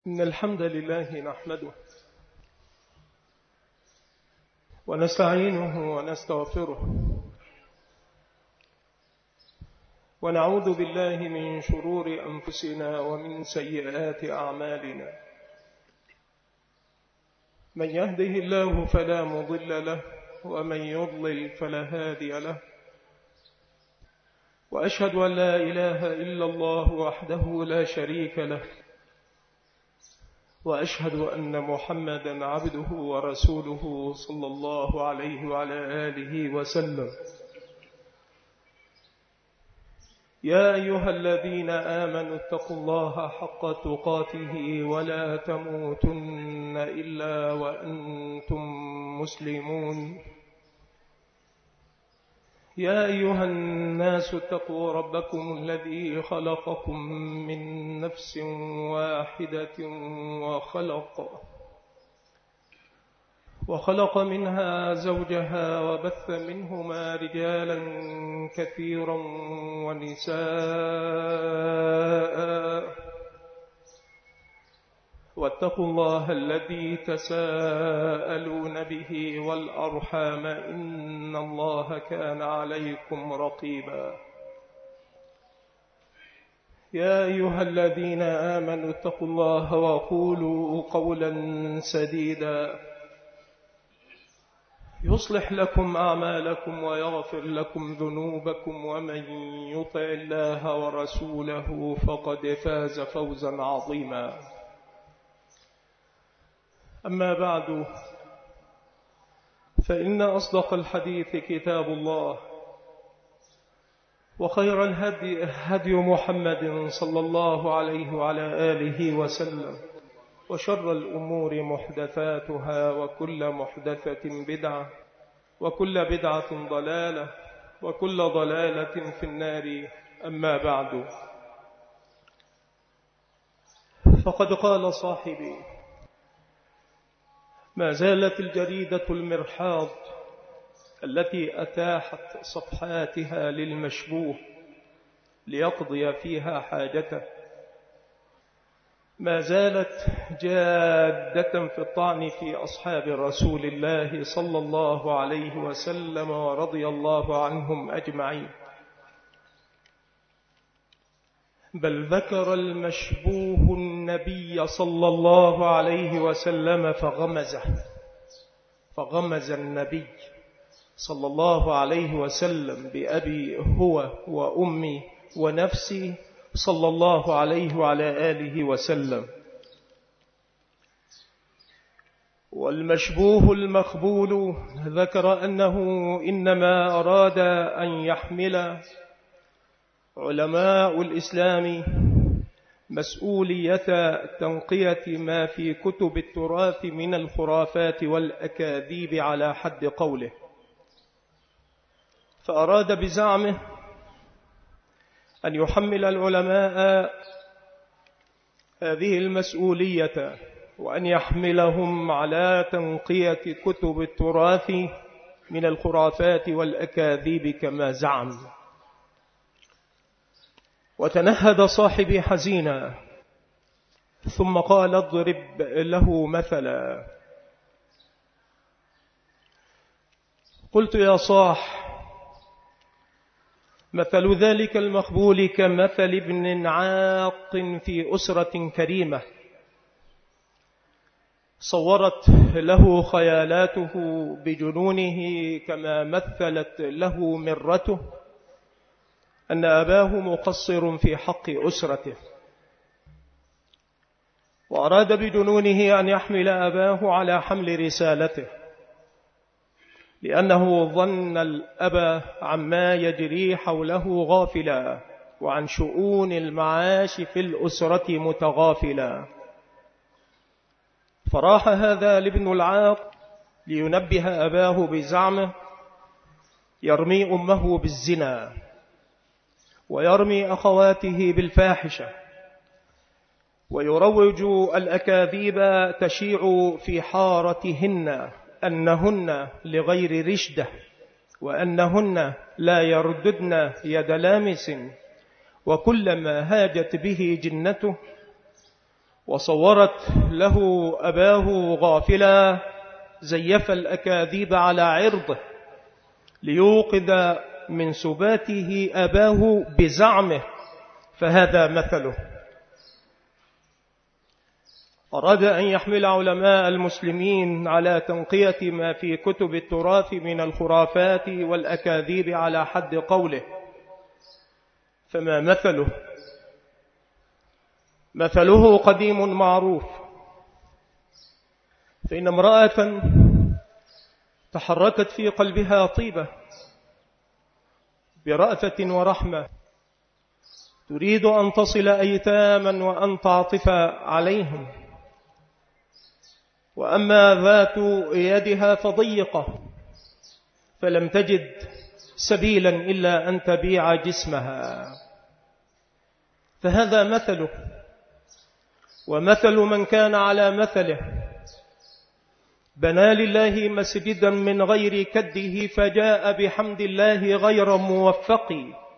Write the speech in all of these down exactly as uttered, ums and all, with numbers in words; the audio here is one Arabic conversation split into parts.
إن الحمد لله نحمده ونستعينه ونستغفره ونعوذ بالله من شرور أنفسنا ومن سيئات أعمالنا. من يهده الله فلا مضل له ومن يضلل فلا هادي له، وأشهد أن لا إله إلا الله وحده لا شريك له، وأشهد أن محمدا عبده ورسوله صلى الله عليه وعلى آله وسلم. يا أيها الذين آمنوا اتقوا الله حق تقاته ولا تموتن إلا وأنتم مسلمون. يا أيها الناس اتقوا ربكم الذي خلقكم من نفس واحدة وخلق وخلق منها زوجها وبث منهما رجالا كثيرا ونساء، واتقوا الله الذي تساءلون به والأرحام إن الله كان عليكم رقيبا. يا أيها الذين آمنوا اتقوا الله وقولوا قولا سديدا يصلح لكم أعمالكم ويغفر لكم ذنوبكم، ومن يطع الله ورسوله فقد فاز فوزا عظيما. أما بعد، فإن أصدق الحديث كتاب الله، وخير الهدي هدي محمد صلى الله عليه وعلى آله وسلم، وشر الأمور محدثاتها، وكل محدثة بدعة، وكل بدعة ضلالة، وكل ضلالة في النار. أما بعد، فقد قال صاحبي: ما زالت الجريدة المرحاض التي أتاحت صفحاتها للمشبوه ليقضي فيها حاجته، ما زالت جادة في الطعن في أصحاب رسول الله صلى الله عليه وسلم ورضي الله عنهم أجمعين، بل ذكر المشبوه النبي صلى الله عليه وسلم فغمزه فغمز النبي صلى الله عليه وسلم بأبي هو وأمي ونفسي صلى الله عليه وعلى آله وسلم. والمشبوه المخبول ذكر أنه إنما أراد أن يحمل علماء الإسلام مسؤولية تنقية ما في كتب التراث من الخرافات والأكاذيب على حد قوله، فأراد بزعمه أن يحمل العلماء هذه المسؤولية، وأن يحملهم على تنقية كتب التراث من الخرافات والأكاذيب كما زعم. وتنهد صاحبي حزينا، ثم قال: اضرب له مثلا. قلت: يا صاح، مثل ذلك المخبول كمثل ابن عاق في أسرة كريمة، صورت له خيالاته بجنونه كما مثلت له مرته أن أباه مقصر في حق أسرته، وأراد بجنونه أن يحمل أباه على حمل رسالته، لأنه ظن الأب عما يجري حوله غافلا، وعن شؤون المعاش في الأسرة متغافلا. فراح هذا لابن العاق لينبه أباه بزعمه يرمي أمه بالزنا، ويرمي أخواته بالفاحشة، ويروج الأكاذيب تشيع في حارتهن أنهن لغير رشدة، وأنهن لا يرددن يد لامس، وكلما هاجت به جنته وصورت له أباه غافلا زيف الأكاذيب على عرضه ليوقظ من سباته أباه بزعمه، فهذا مثله. أراد أن يحمل علماء المسلمين على تنقية ما في كتب التراث من الخرافات والأكاذيب على حد قوله، فما مثله؟ مثله قديم معروف، فإن امرأة تحركت في قلبها طيبة برأفة ورحمة، تريد أن تصل أيتاما وأن تعطف عليهم، وأما ذات يدها فضيقة، فلم تجد سبيلا إلا أن تبيع جسمها، فهذا مثله. ومثل من كان على مثله، بنى لله مسجدا من غير كده فجاء بحمد الله غير موفق،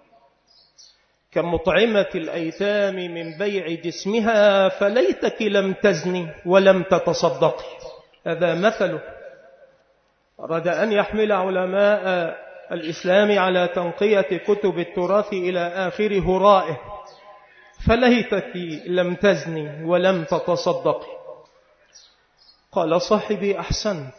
كمطعمة الأيتام من بيع جسمها فليتك لم تزني ولم تتصدقي، هذا مثله. أراد أن يحمل علماء الإسلام على تنقية كتب التراث إلى آخر هرائه، فليتك لم تزني ولم تتصدقي. قال صاحبي: أحسنت،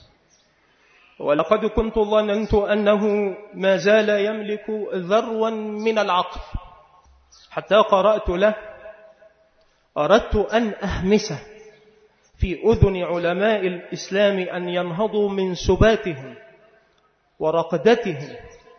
ولقد كنت ظننت أنه ما زال يملك ذروا من العقل حتى قرأت له، أردت أن أهمسه في أذن علماء الإسلام أن ينهضوا من سباتهم ورقدتهم.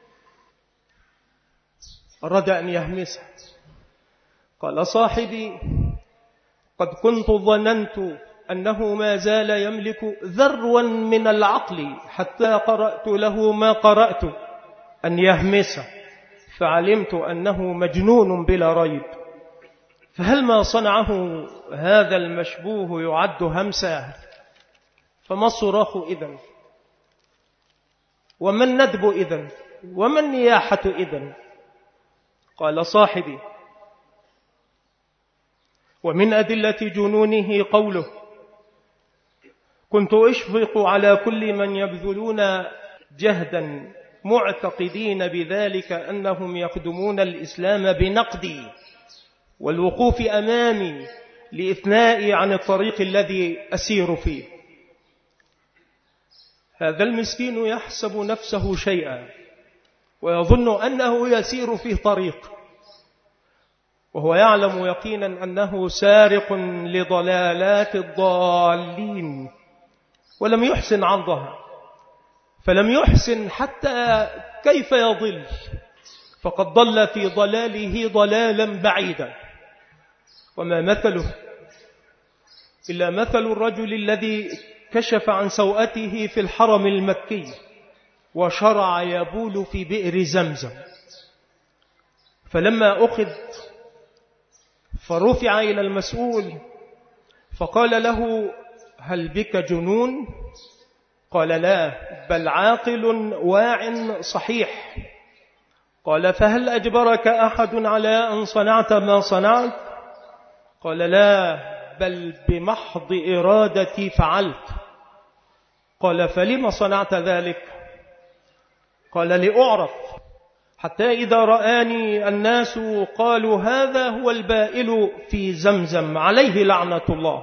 أراد أن يهمسه. قال صاحبي: قد كنت ظننت أنه ما زال يملك ذروا من العقل حتى قرأت له ما قرأت، أن يهمسه، فعلمت أنه مجنون بلا ريب. فهل ما صنعه هذا المشبوه يعد همسا؟ فما الصراخ إذن؟ وما الندب إذن؟ وما النياحة إذن؟ قال صاحبي: ومن أدلة جنونه قوله: كنت أشفق على كل من يبذلون جهدا معتقدين بذلك أنهم يخدمون الإسلام بنقدي والوقوف أمامي لإثنائي عن الطريق الذي أسير فيه. هذا المسكين يحسب نفسه شيئا ويظن أنه يسير في طريق، وهو يعلم يقينا أنه سارق لضلالات الضالين، ولم يحسن عرضها، فلم يحسن حتى كيف يضل، فقد ضل في ضلاله ضلالا بعيدا. وما مثله إلا مثل الرجل الذي كشف عن سوءته في الحرم المكي وشرع يبول في بئر زمزم، فلما أخذ فرفع إلى المسؤول فقال له: هل بك جنون؟ قال: لا، بل عاقل واع صحيح. قال: فهل أجبرك أحد على أن صنعت ما صنعت؟ قال: لا، بل بمحض إرادتي فعلت. قال: فلما صنعت ذلك؟ قال: لأعرف، حتى إذا رآني الناس قالوا هذا هو البائل في زمزم عليه لعنة الله.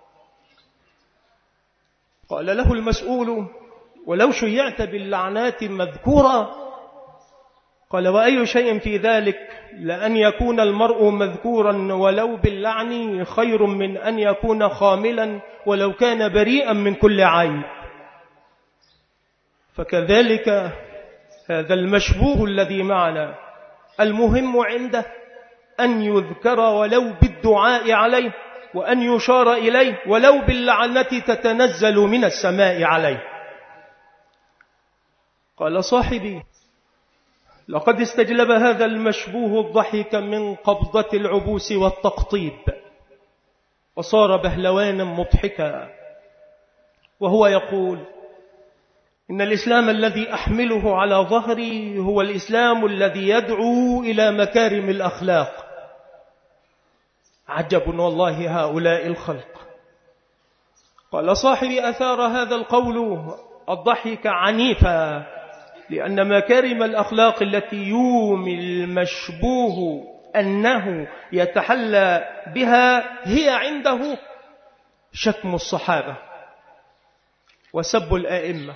قال له المسؤول: ولو شيعت باللعنات مذكورا؟ قال: وأي شيء في ذلك؟ لأن يكون المرء مذكورا ولو باللعن خير من أن يكون خاملا ولو كان بريئا من كل عيب. فكذلك هذا المشبوه الذي معنا، المهم عنده أن يذكر ولو بالدعاء عليه، وأن يشار إليه ولو باللعنة تتنزل من السماء عليه. قال صاحبي: لقد استجلب هذا المشبوه الضحك من قبضة العبوس والتقطيب، وصار بهلوانا مضحكا، وهو يقول: إن الإسلام الذي أحمله على ظهري هو الإسلام الذي يدعو إلى مكارم الأخلاق. عجب والله هؤلاء الخلق. قال صاحبي: أثار هذا القول الضحك عنيفا، لأن مكارم الأخلاق التي يومي المشبوه أنه يتحلى بها هي عنده شتم الصحابة وسب الآئمة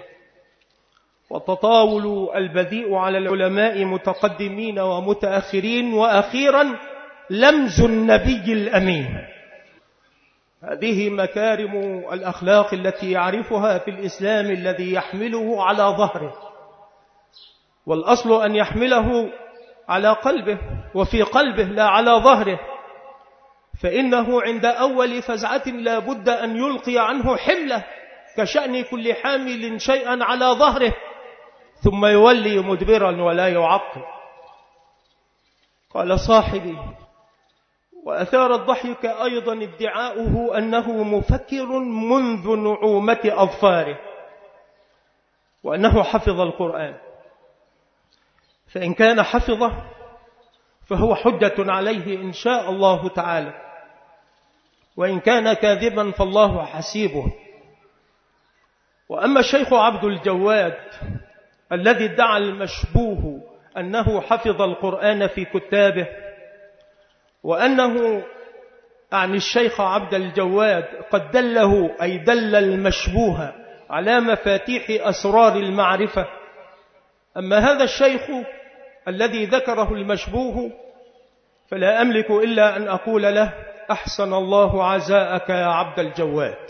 وتطاول البذيء على العلماء متقدمين ومتأخرين، وأخيرا لمز النبي الأمين. هذه مكارم الأخلاق التي يعرفها في الإسلام الذي يحمله على ظهره، والأصل أن يحمله على قلبه وفي قلبه لا على ظهره، فإنه عند أول فزعة لا بد أن يلقي عنه حمله، كشأن كل حامل شيئا على ظهره ثم يولي مدبرا ولا يعقب. قال صاحبي: وأثار الضحك أيضا ادعاؤه أنه مفكر منذ نعومة أظفاره، وأنه حفظ القرآن، فإن كان حفظه فهو حجة عليه إن شاء الله تعالى، وإن كان كاذبا فالله حسيبه. وأما الشيخ عبد الجواد الذي ادعى المشبوه أنه حفظ القرآن في كتابه، وأنه عن الشيخ عبد الجواد قد دله أي دل المشبوه على مفاتيح أسرار المعرفة، أما هذا الشيخ الذي ذكره المشبوه فلا أملك إلا أن أقول له: أحسن الله عزاءك يا عبد الجواد،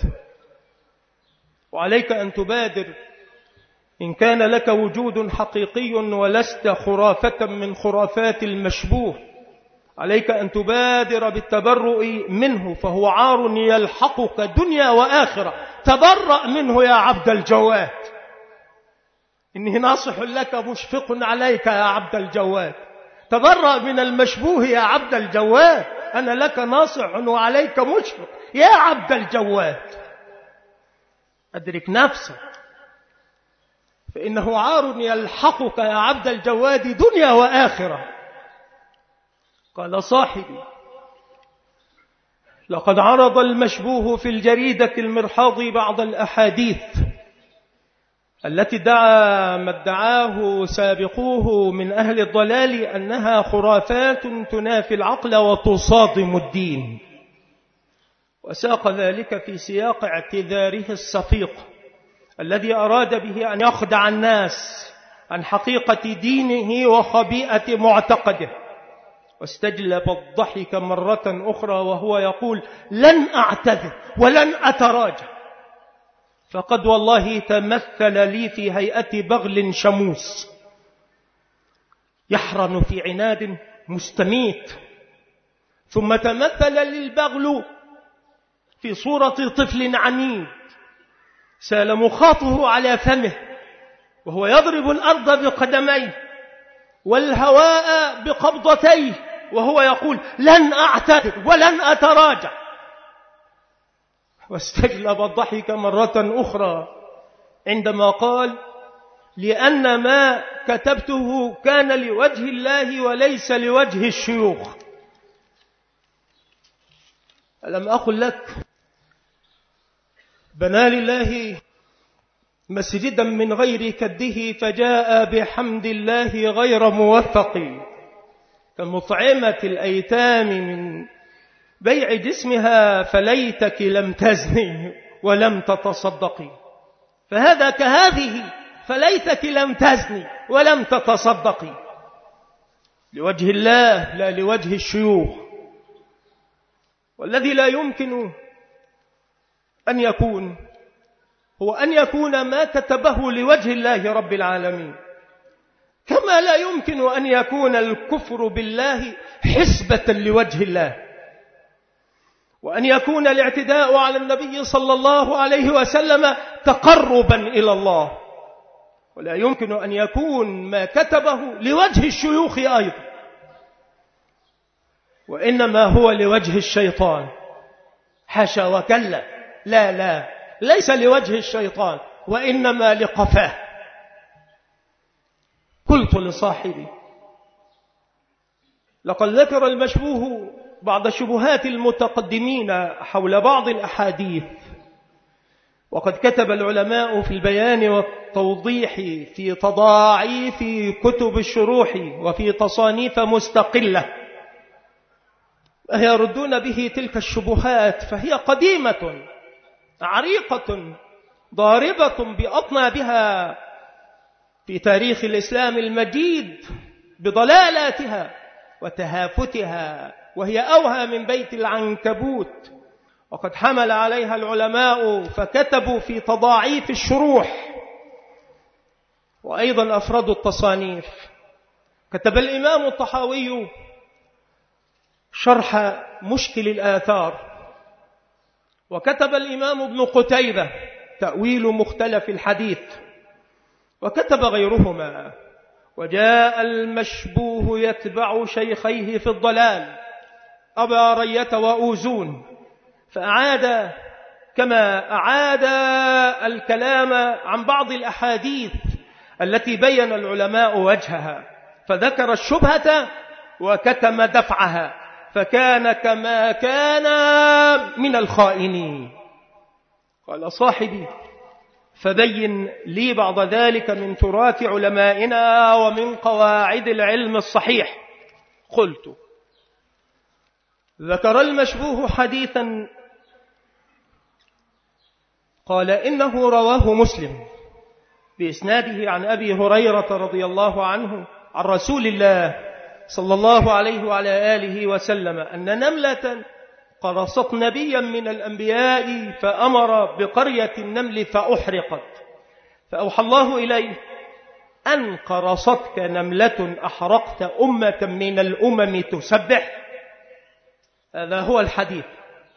وعليك أن تبادر إن كان لك وجود حقيقي ولست خرافة من خرافات المشبوه، عليك أن تبادر بالتبرؤ منه، فهو عار يلحقك دنيا وآخرة. تبرأ منه يا عبد الجواد، إني ناصح لك مشفق عليك يا عبد الجواد. تبرأ من المشبوه يا عبد الجواد، أنا لك ناصح وعليك مشفق يا عبد الجواد. أدرك نفسك، فإنه عار يلحقك يا عبد الجواد دنيا وآخرة. قال صاحبي: لقد عرض المشبوه في الجريدة المرحاض بعض الأحاديث التي دعا ما ادعاه سابقوه من أهل الضلال أنها خرافات تنافي العقل وتصادم الدين، وساق ذلك في سياق اعتذاره الصفيق الذي أراد به أن يخدع الناس عن حقيقة دينه وخبيئة معتقده، واستجلب الضحك مرة أخرى وهو يقول: لن أعتذر ولن أتراجع، فقد والله تمثل لي في هيئة بغل شموس يحرن في عناد مستميت، ثم تمثل للبغل في صورة طفل عنيد سال مخاطه على فمه وهو يضرب الأرض بقدميه والهواء بقبضتيه وهو يقول: لن أعتذر ولن أتراجع. واستجلب الضحك مرة أخرى عندما قال: لأن ما كتبته كان لوجه الله وليس لوجه الشيوخ. ألم أقل لك بنى لله مسجدا من غير كده فجاء بحمد الله غير موفق، كمطعمة الأيتام من بيع جسمها فليتك لم تزني ولم تتصدقي، فهذا كهذه فليتك لم تزني ولم تتصدقي، لوجه الله لا لوجه الشيوخ. والذي لا يمكن أن يكون هو أن يكون ما كتبه لوجه الله رب العالمين، كما لا يمكن أن يكون الكفر بالله حسبة لوجه الله، وأن يكون الاعتداء على النبي صلى الله عليه وسلم تقربا إلى الله، ولا يمكن أن يكون ما كتبه لوجه الشيوخ أيضا، وإنما هو لوجه الشيطان. حاشا وكلا، لا لا ليس لوجه الشيطان وإنما لقفاه. قلت لصاحبي: لقد ذكر المشبوه بعض شبهات المتقدمين حول بعض الأحاديث، وقد كتب العلماء في البيان والتوضيح في تضاعيف كتب الشروح وفي تصانيف مستقلة يردون به تلك الشبهات، فهي قديمة عريقة ضاربة بأطنابها في تاريخ الإسلام المجيد بضلالاتها وتهافتها، وهي أوهى من بيت العنكبوت. وقد حمل عليها العلماء فكتبوا في تضاعيف الشروح، وأيضا أفردوا التصانيف. كتب الإمام الطحاوي شرح مشكل الآثار، وكتب الإمام ابن قتيبة تأويل مختلف الحديث، وكتب غيرهما. وجاء المشبوه يتبع شيخيه في الضلال أبا رية وأوزون، فأعاد كما أعاد الكلام عن بعض الأحاديث التي بين العلماء وجهها، فذكر الشبهة وكتم دفعها، فكان كما كان من الخائنين. قال صاحبي: فبين لي بعض ذلك من تراث علمائنا ومن قواعد العلم الصحيح. قلت: ذكر المشبوه حديثا، قال إنه رواه مسلم بإسناده عن أبي هريرة رضي الله عنه عن رسول الله صلى الله عليه وعلى آله وسلم أن نملة قرصت نبيا من الأنبياء فأمر بقرية النمل فأحرقت، فأوحى الله إليه: أن قرصتك نملة أحرقت أمة من الأمم تسبح. هذا هو الحديث.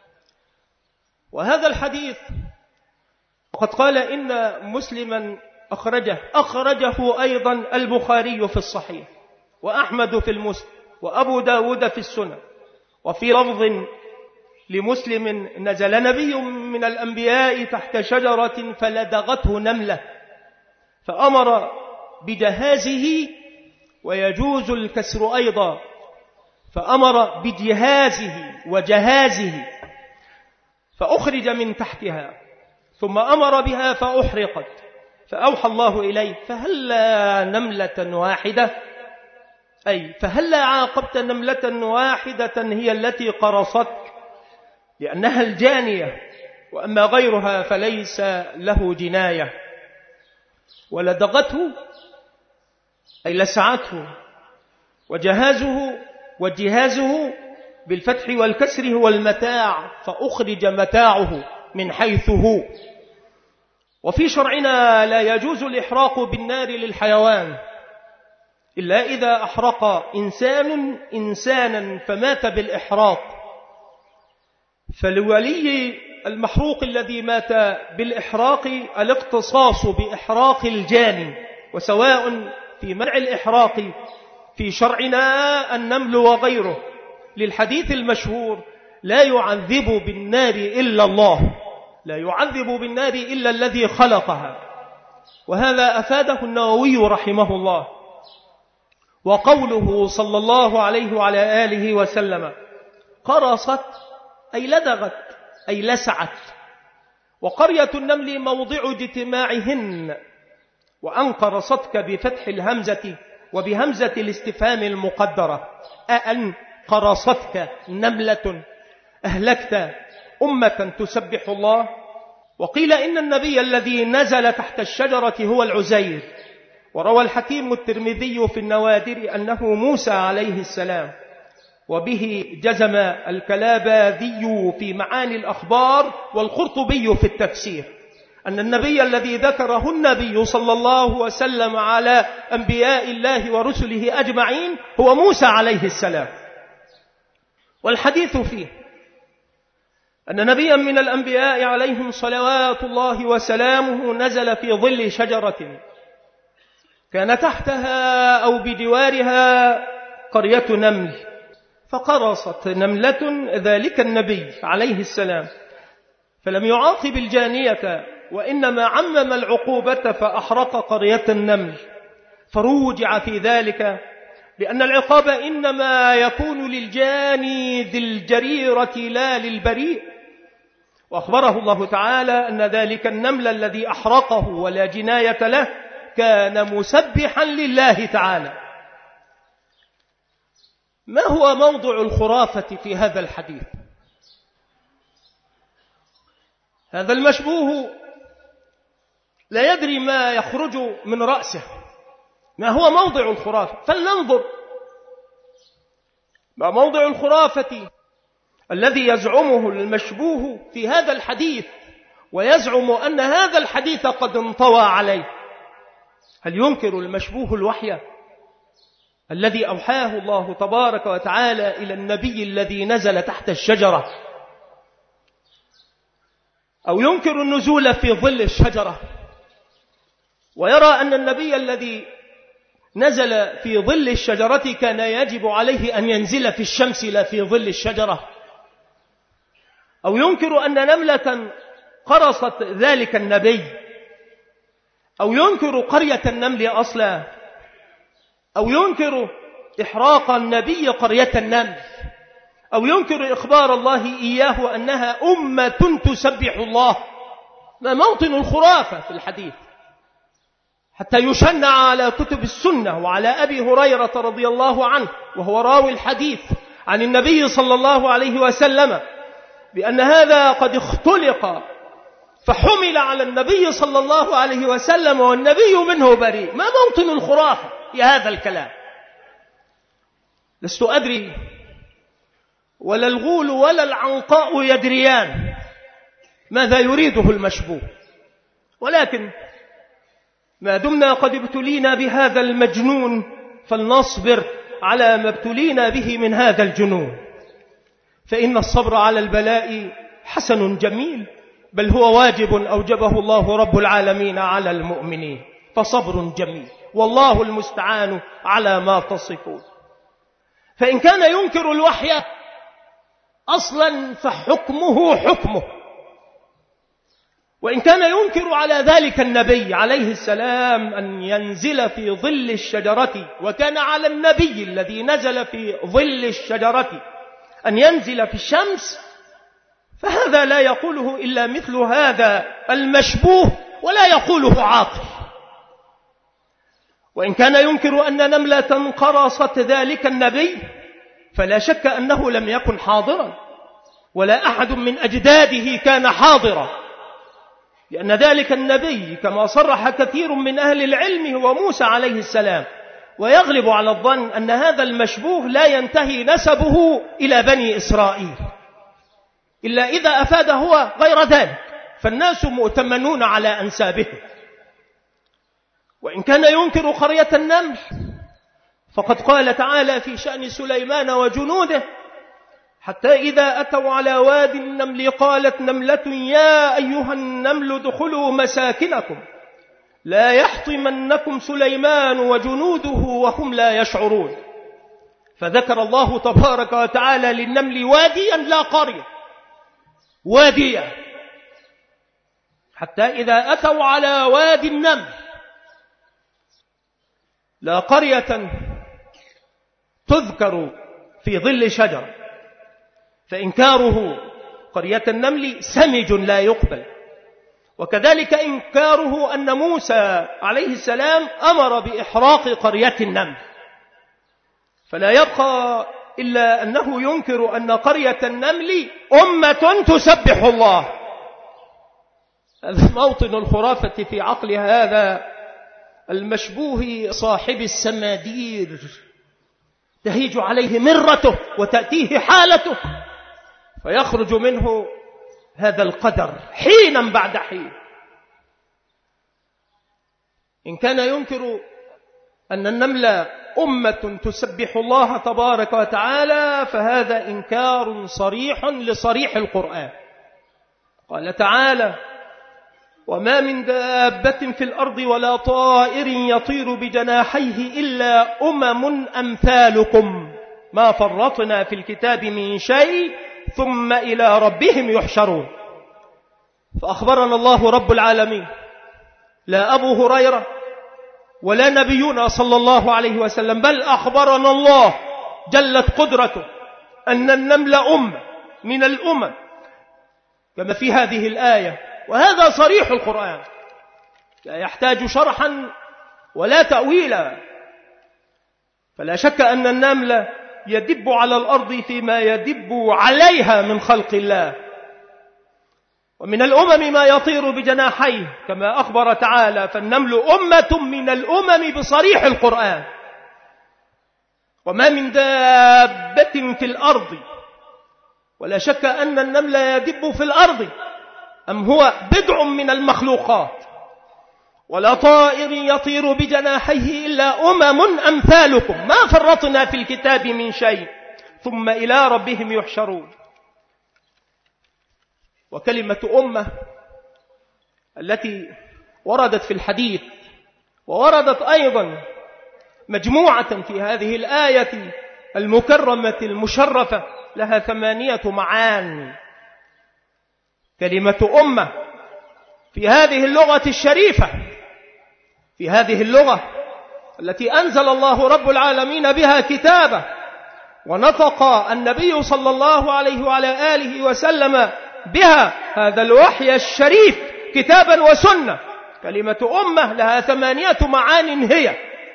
وهذا الحديث وقد قال إن مسلما أخرجه أخرجه أيضا البخاري في الصحيح، وأحمد في المسند، وأبو داود في السنن. وفي لفظ لمسلم: نزل نبي من الأنبياء تحت شجرة فلدغته نملة فأمر بجهازه، ويجوز الكسر أيضا، فأمر بجهازه وجهازه فأخرج من تحتها، ثم أمر بها فأحرقت، فأوحى الله إليه: فهلا نملة واحدة، أي فهلا عاقبت نملة واحدة هي التي قرصتك لأنها الجانية، وأما غيرها فليس له جناية. ولدغته أي لسعته، وجهازه وجهازه بالفتح والكسر هو المتاع، فأخرج متاعه من حيث هو. وفي شرعنا لا يجوز الإحراق بالنار للحيوان إلا إذا أحرق إنسان إنسانا فمات بالإحراق، فلولي المحروق الذي مات بالإحراق الاقتصاص بإحراق الجاني، وسواء في منع الإحراق في شرعنا النمل وغيره، للحديث المشهور: لا يعذب بالنار إلا الله، لا يعذب بالنار إلا الذي خلقها. وهذا أفاده النووي رحمه الله. وقوله صلى الله عليه وعلى آله وسلم: قرصت أي لدغت أي لسعت، وقرية النمل موضع اجتماعهن. وأن قرصتك بفتح الهمزة وبهمزة الاستفهام المقدرة، أأن قرصتك نملة أهلكت أمة تسبح الله. وقيل إن النبي الذي نزل تحت الشجرة هو العزير. وروى الحكيم الترمذي في النوادر أنه موسى عليه السلام، وبه جزم الكلاباذي في معاني الأخبار والقرطبي في التفسير أن النبي الذي ذكره النبي صلى الله وسلم على أنبياء الله ورسله أجمعين هو موسى عليه السلام. والحديث فيه أن نبيا من الأنبياء عليهم صلوات الله وسلامه نزل في ظل شجرة كان تحتها أو بجوارها قرية نمل، فقرصت نملة ذلك النبي عليه السلام، فلم يعاقب الجانية، وإنما عمم العقوبة فأحرق قرية النمل. فروجع في ذلك لأن العقاب إنما يكون للجاني ذي الجريرة لا للبريء. وأخبره الله تعالى أن ذلك النمل الذي أحرقه ولا جناية له كان مسبحا لله تعالى. ما هو موضع الخرافة في هذا الحديث؟ هذا المشبوه لا يدري ما يخرج من رأسه، ما هو موضع الخرافة؟ فلننظر ما موضع الخرافة الذي يزعمه المشبوه في هذا الحديث، ويزعم أن هذا الحديث قد انطوى عليه. هل ينكر المشبوه الوحي الذي أوحاه الله تبارك وتعالى إلى النبي الذي نزل تحت الشجرة، أو ينكر النزول في ظل الشجرة، ويرى أن النبي الذي نزل في ظل الشجرة كان يجب عليه أن ينزل في الشمس لا في ظل الشجرة، أو ينكر أن نملة قرصت ذلك النبي، أو ينكر قرية النمل أصلا، أو ينكر إحراق النبي قرية النمل، أو ينكر إخبار الله إياه أنها أمة تسبح الله. ما موطن الخرافة في الحديث حتى يشنع على كتب السنة وعلى أبي هريرة رضي الله عنه وهو راوي الحديث عن النبي صلى الله عليه وسلم بأن هذا قد اختلق فحمل على النبي صلى الله عليه وسلم والنبي منه بريء. ما موطن الخرافة في هذا الكلام؟ لست أدري ولا الغول ولا العنقاء يدريان ماذا يريده المشبوه، ولكن ما دمنا قد ابتلينا بهذا المجنون فلنصبر على ما ابتلينا به من هذا الجنون، فإن الصبر على البلاء حسن جميل، بل هو واجب أوجبه الله رب العالمين على المؤمنين، فصبر جميل والله المستعان على ما تصفون. فإن كان ينكر الوحي أصلا فحكمه حكمه، وإن كان ينكر على ذلك النبي عليه السلام أن ينزل في ظل الشجرة، وكان على النبي الذي نزل في ظل الشجرة أن ينزل في الشمس، فهذا لا يقوله إلا مثل هذا المشبوه ولا يقوله عاقل. وإن كان ينكر أن نملة قرصت ذلك النبي فلا شك أنه لم يكن حاضرا، ولا أحد من أجداده كان حاضرا، لأن ذلك النبي كما صرح كثير من أهل العلم هو موسى عليه السلام، ويغلب على الظن أن هذا المشبوه لا ينتهي نسبه إلى بني إسرائيل إلا إذا أفاد هو غير ذلك، فالناس مؤتمنون على أنسابهم. وإن كان ينكر قرية النمل فقد قال تعالى في شأن سليمان وجنوده: حتى إذا أتوا على واد النمل قالت نملة يا أيها النمل ادخلوا مساكنكم لا يحطمنكم سليمان وجنوده وهم لا يشعرون. فذكر الله تبارك وتعالى للنمل واديا لا قرية، واديا. حتى إذا أتوا على واد النمل، لا قرية تذكر في ظل شجر، فإنكاره قرية النمل سمج لا يقبل. وكذلك إنكاره أن موسى عليه السلام أمر بإحراق قرية النمل، فلا يبقى إلا أنه ينكر أن قرية النمل أمة تسبح الله. هذا موطن الخرافة في عقل هذا المشبوه صاحب السمادير، تهيج عليه مرته وتأتيه حالته، فيخرج منه هذا القدر حينا بعد حين. إن كان ينكر أن النمل أمة تسبح الله تبارك وتعالى فهذا إنكار صريح لصريح القرآن. قال تعالى: وما من دابة في الأرض ولا طائر يطير بجناحيه إلا أمم أمثالكم ما فرطنا في الكتاب من شيء ثم إلى ربهم يحشرون. فأخبرنا الله رب العالمين، لا أبو هريرة ولا نبينا صلى الله عليه وسلم، بل أخبرنا الله جلت قدرته أن النمل أمة من الأمم كما في هذه الآية، وهذا صريح القرآن لا يحتاج شرحا ولا تأويلا. فلا شك أن النمل يدب على الأرض فيما يدب عليها من خلق الله، ومن الأمم ما يطير بجناحيه كما أخبر تعالى، فالنمل أمة من الأمم بصريح القرآن. وما من دابة في الأرض، ولا شك أن النمل يدب في الأرض، أم هو بدع من المخلوقات، ولا طائر يطير بجناحيه إلا أمم أمثالكم ما فرطنا في الكتاب من شيء ثم إلى ربهم يحشرون. وكلمة أمة التي وردت في الحديث ووردت أيضا مجموعة في هذه الآية المكرمة المشرفة لها ثمانية معان. كلمة أمة في هذه اللغة الشريفة، في هذه اللغة التي أنزل الله رب العالمين بها كتابه، ونطق النبي صلى الله عليه وعلى آله وسلم بها هذا الوحي الشريف كتابا وسنة. كلمة أمة لها ثمانية معان، هي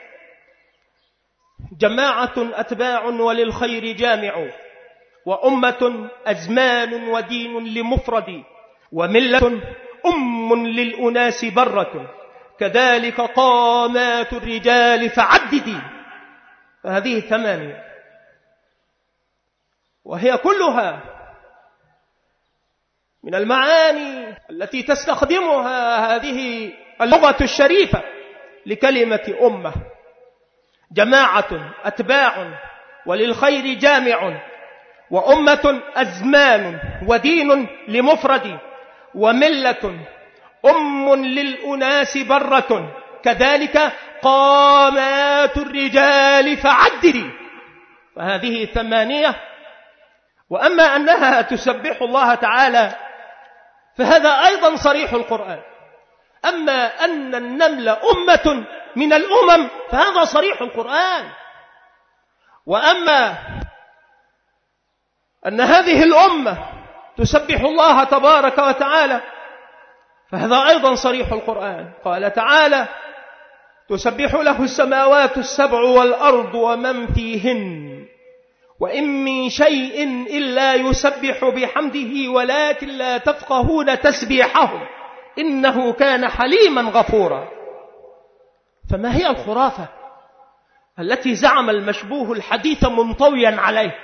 جماعة أتباع وللخير جامع، وأمة أزمان ودين لمفرد، وملة أم للأناس برة، كذلك قامات الرجال فعددي. فهذه ثمانية، وهي كلها من المعاني التي تستخدمها هذه اللغة الشريفة لكلمة أمة. جماعة أتباع وللخير جامع، وأمة أزمان ودين لمفرد، وملة أم للأناس برة، كذلك قامات الرجال فعددي. فهذه ثمانية. وأما أنها تسبح الله تعالى فهذا أيضا صريح القرآن. أما أن النمل أمة من الأمم فهذا صريح القرآن. وأما أن هذه الأمة تسبح الله تبارك وتعالى فهذا أيضا صريح القرآن. قال تعالى: تسبح له السماوات السبع والأرض ومن فيهن وإن من شيء إلا يسبح بحمده ولكن لا تفقهون تسبيحهم إنه كان حليما غفورا. فما هي الخرافة التي زعم المشبوه الحديث منطويا عليه؟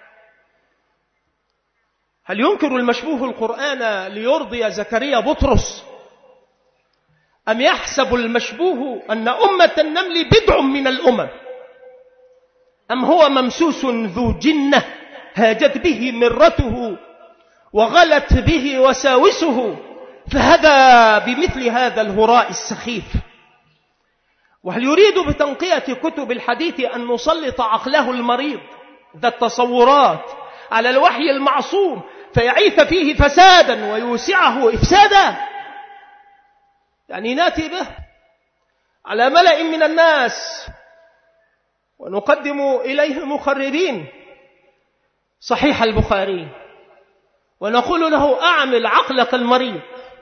هل ينكر المشبوه القرآن ليرضي زكريا بطرس؟ أم يحسب المشبوه أن أمة النمل بدع من الأمم؟ أم هو ممسوس ذو جنة هاجت به مرته وغلت به وساوسه فهدى بمثل هذا الهراء السخيف؟ وهل يريد بتنقية كتب الحديث أن نسلط عقله المريض ذا التصورات على الوحي المعصوم فيعيث فيه فسادا ويوسعه إفسادا؟ يعني ناتي به على ملأ من الناس ونقدم إليه مخربين صحيح البخاري ونقول له: أعمل عقلك المريض،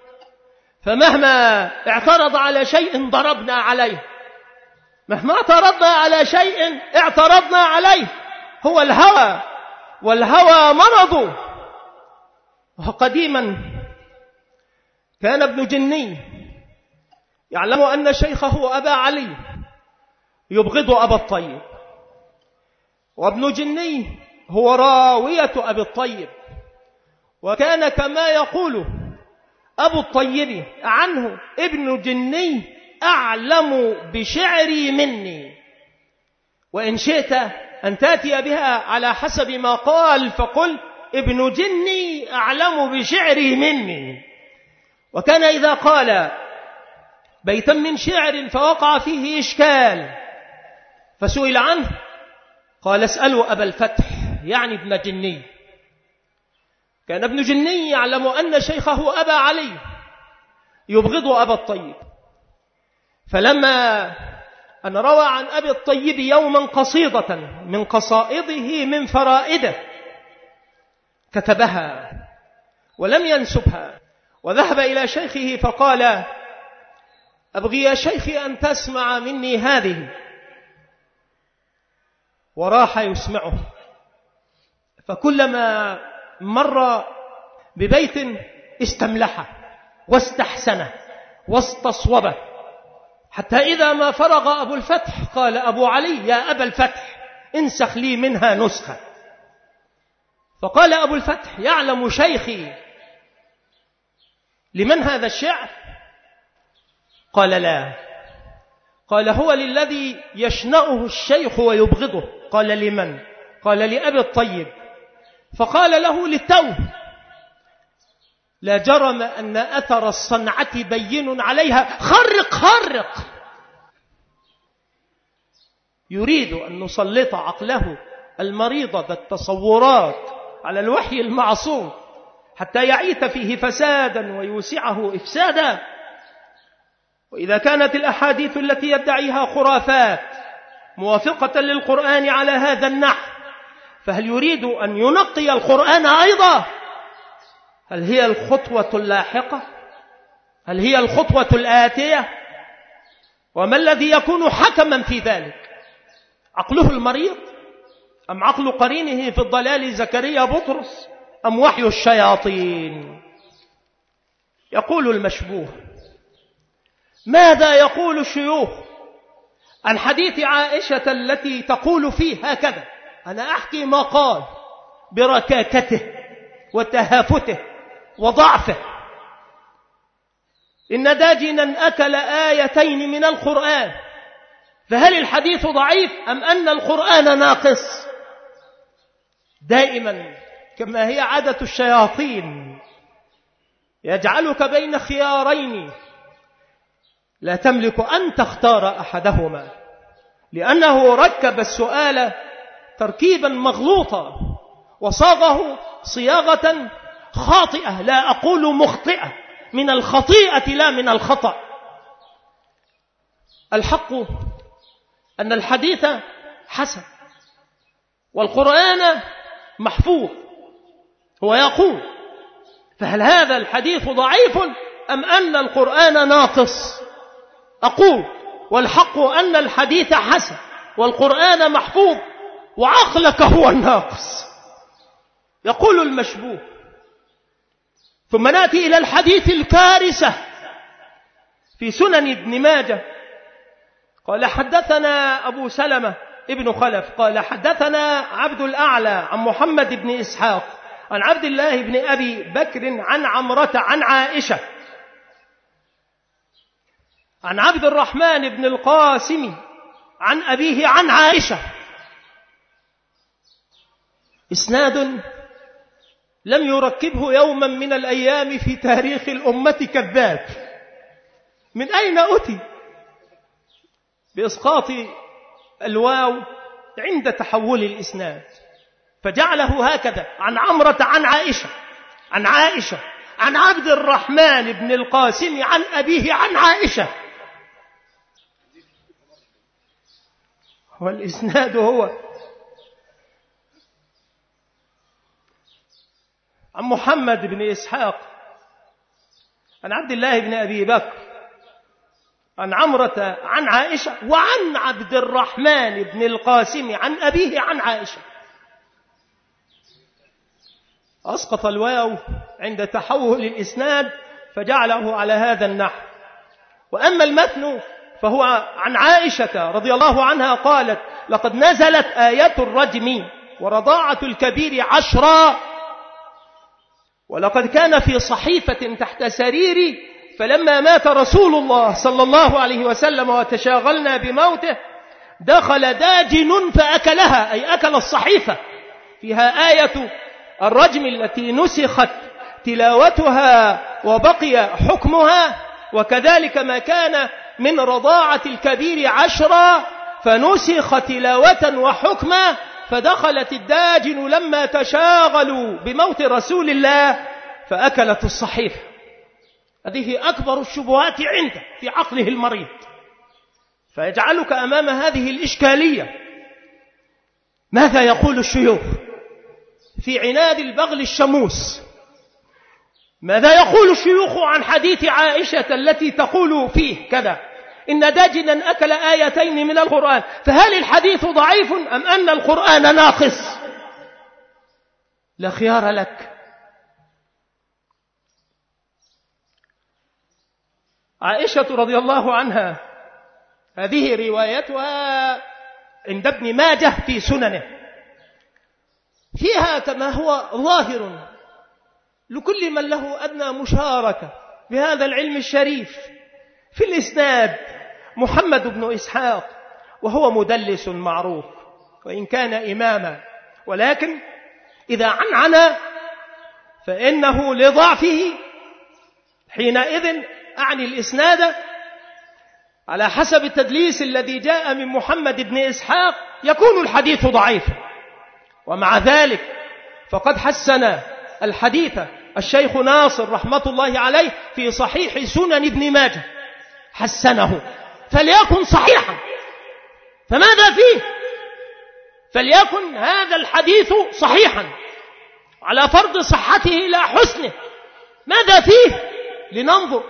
فمهما اعترض على شيء ضربنا عليه، مهما اعترضنا على شيء اعترضنا عليه، هو الهوى، والهوى مرض. وقديما كان ابن جني يعلم أن شيخه أبا علي يبغض أبا الطيب، وابن جني هو راوية أبي الطيب، وكان كما يقول أبو الطيب عنه: ابن جني أعلم بشعري مني. وإن شئت أن تأتي بها على حسب ما قال فقل: ابن جني أعلم بشعري مني. وكان إذا قال بيتا من شعر فوقع فيه إشكال فسئل عنه قال: اسألوا أبا الفتح، يعني ابن جني. كان ابن جني يعلم أن شيخه أبا علي يبغض أبا الطيب، فلما أن روى عن أبي الطيب يوما قصيدة من قصائده من فرائده كتبها ولم ينسبها، وذهب إلى شيخه فقال: أبغي يا شيخي أن تسمع مني هذه، وراح يسمعه. فكلما مر ببيت استملحه واستحسنه واستصوبه، حتى إذا ما فرغ أبو الفتح قال: أبو علي يا أبا الفتح انسخ لي منها نسخة. فقال أبو الفتح: يعلم شيخي لمن هذا الشعر؟ قال: لا. قال: هو للذي يشنأه الشيخ ويبغضه. قال: لمن؟ قال: لأبي الطيب. فقال له: للتو، لا جرم أن أثر الصنعة بين عليها، خرق خرق. يريد أن نسلط عقله المريض ذا التصورات على الوحي المعصوم حتى يعيث فيه فسادا ويوسعه إفسادا. وإذا كانت الأحاديث التي يدعيها خرافات موافقة للقرآن على هذا النحو، فهل يريد أن ينقي القرآن أيضا؟ هل هي الخطوة اللاحقة؟ هل هي الخطوة الآتية؟ وما الذي يكون حكما في ذلك؟ عقله المريض أم عقل قرينه في الضلال زكريا بطرس أم وحي الشياطين؟ يقول المشبوه: ماذا يقول الشيوخ عن حديث عائشة التي تقول فيه هكذا؟ أنا أحكي ما قال بركاكته وتهافته وضعفه. إن داجنا أكل آيتين من القرآن، فهل الحديث ضعيف أم أن القرآن ناقص؟ دائما كما هي عادة الشياطين يجعلك بين خيارين لا تملك أن تختار أحدهما، لأنه ركب السؤال تركيبا مغلوطا وصاغه صياغة خاطئة، لا أقول مخطئة، من الخطيئة لا من الخطأ. الحق أن الحديث حسن والقرآن محفوظ. هو يقول: فهل هذا الحديث ضعيف أم أن القرآن ناقص؟ أقول: والحق أن الحديث حسن والقرآن محفوظ وعقلك هو الناقص. يقول المشبوه: ثم نأتي إلى الحديث الكارثة في سنن ابن ماجه. قال: حدثنا أبو سلمة ابن خلف قال: حدثنا عبد الأعلى عن محمد بن إسحاق عن عبد الله بن أبي بكر عن عمرة عن عائشة عن عبد الرحمن بن القاسم عن أبيه عن عائشة. إسناد لم يركبه يوما من الأيام في تاريخ الأمة كذاب. من أين أتي بإسقاط الواو عند تحول الإسناد، فجعله هكذا: عن عمرة عن عائشة عن عائشة عن عبد الرحمن بن القاسم عن أبيه عن عائشة. والإسناد هو عن محمد بن إسحاق عن عبد الله بن أبي بكر عن عمرة عن عائشة وعن عبد الرحمن بن القاسم عن أبيه عن عائشة. أسقط الواو عند تحول الإسناد فجعله على هذا النحو. وأما المتن فهو عن عائشة رضي الله عنها قالت: لقد نزلت آية الرجم ورضاعة الكبير عشرا، ولقد كان في صحيفة تحت سريري، فلما مات رسول الله صلى الله عليه وسلم وتشاغلنا بموته دخل داجن فأكلها، أي أكل الصحيفة فيها آية الرجم التي نسخت تلاوتها وبقي حكمها، وكذلك ما كان من رضاعة الكبير عشرا فنسخ تلاوة وحكما، فدخلت الداجن لما تشاغلوا بموت رسول الله فأكلت الصحيفة. هذه أكبر الشبهات عنده في عقله المريض. فيجعلك أمام هذه الإشكالية. ماذا يقول الشيوخ في عناد البغل الشموس؟ ماذا يقول الشيوخ عن حديث عائشة التي تقول فيه كذا إن داجنا أكل آيتين من القرآن؟ فهل الحديث ضعيف أم أن القرآن ناقص؟ لا خيار لك. عائشة رضي الله عنها هذه روايتها عند ابن ماجه في سننه، فيها كما هو ظاهر لكل من له أدنى مشاركة بهذا العلم الشريف في الإسناد محمد بن إسحاق، وهو مدلس معروف وإن كان إماما، ولكن إذا عنعن فإنه لضعفه حينئذ أعني الإسناد على حسب التدليس الذي جاء من محمد بن إسحاق يكون الحديث ضعيفا. ومع ذلك فقد حسن الحديث الشيخ ناصر رحمة الله عليه في صحيح سنن ابن ماجه، حسنه فليكن صحيحا، فماذا فيه؟ فليكن هذا الحديث صحيحا على فرض صحته لا حسنه، ماذا فيه؟ لننظر.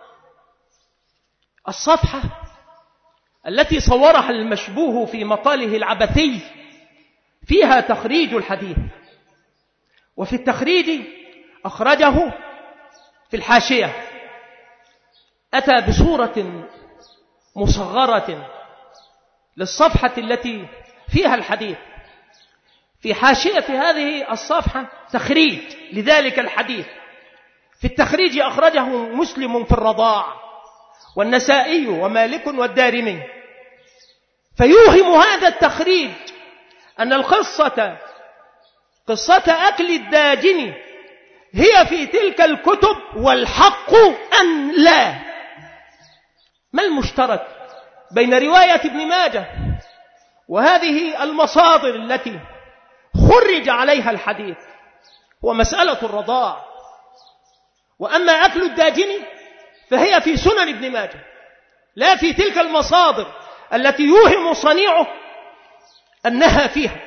الصفحة التي صورها المشبوه في مقاله العبثي فيها تخريج الحديث، وفي التخريج أخرجه في الحاشية، أتى بصورة مصغرة للصفحة التي فيها الحديث. في حاشية هذه الصفحة تخريج لذلك الحديث. في التخريج أخرجه مسلم في الرضاع والنسائي ومالك والدارمي، فيوهم هذا التخريج أن القصة قصة أكل الداجن هي في تلك الكتب، والحق أن لا. ما المشترك بين رواية ابن ماجه وهذه المصادر التي خرج عليها الحديث؟ هو مسألة الرضاع، وأما أكل الداجن فهي في سنن ابن ماجه لا في تلك المصادر التي يوهم صنيعه أنها فيها.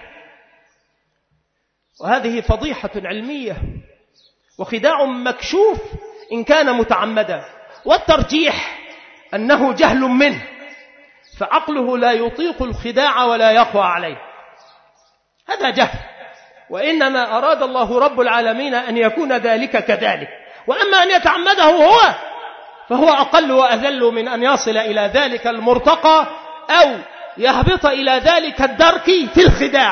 وهذه فضيحة علمية وخداع مكشوف إن كان متعمدا، والترجيح أنه جهل منه، فعقله لا يطيق الخداع ولا يقوى عليه، هذا جهل، وإنما أراد الله رب العالمين أن يكون ذلك كذلك. وأما أن يتعمده هو فهو أقل وأذل من أن يصل إلى ذلك المرتقى أو يهبط إلى ذلك الدرك في الخداع.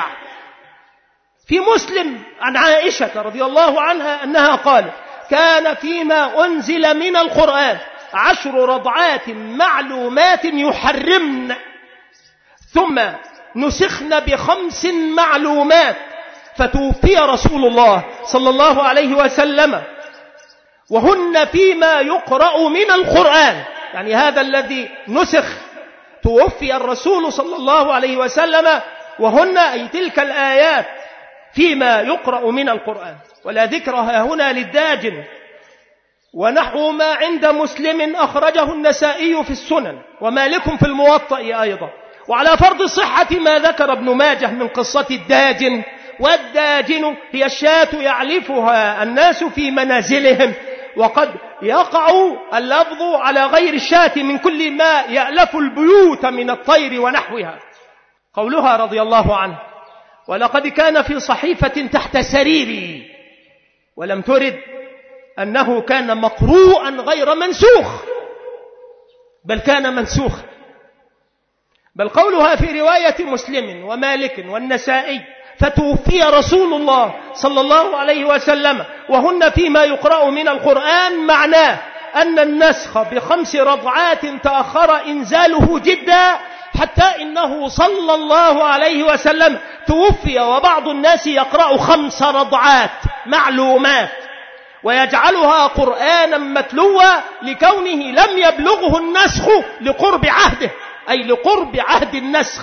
في مسلم عن عائشة رضي الله عنها أنها قالت: كان فيما أنزل من القرآن عشر رضعات معلومات يحرمن، ثم نسخن بخمس معلومات، فتوفي رسول الله صلى الله عليه وسلم وهن فيما يقرأ من القرآن. يعني هذا الذي نسخ توفي الرسول صلى الله عليه وسلم وهن أي تلك الآيات فيما يقرأ من القرآن، ولا ذكرها هنا للداجن. ونحو ما عند مسلم أخرجه النسائي في السنن ومالك في الموطأ أيضا. وعلى فرض صحة ما ذكر ابن ماجه من قصة الداجن، والداجن هي الشاة يعلفها الناس في منازلهم، وقد يقع اللفظ على غير الشاة من كل ما يألف البيوت من الطير ونحوها. قولها رضي الله عنه: ولقد كان في صحيفة تحت سريري، ولم ترد أنه كان مقروءا غير منسوخ، بل كان منسوخ. بل قولها في رواية مسلم ومالك والنسائي: فتوفي رسول الله صلى الله عليه وسلم وهن فيما يقرأ من القرآن، معناه أن النسخ بخمس رضعات تأخر إنزاله جدا، حتى إنه صلى الله عليه وسلم توفي وبعض الناس يقرأ خمس رضعات معلومات ويجعلها قرآنا متلوا، لكونه لم يبلغه النسخ لقرب عهده، أي لقرب عهد النسخ.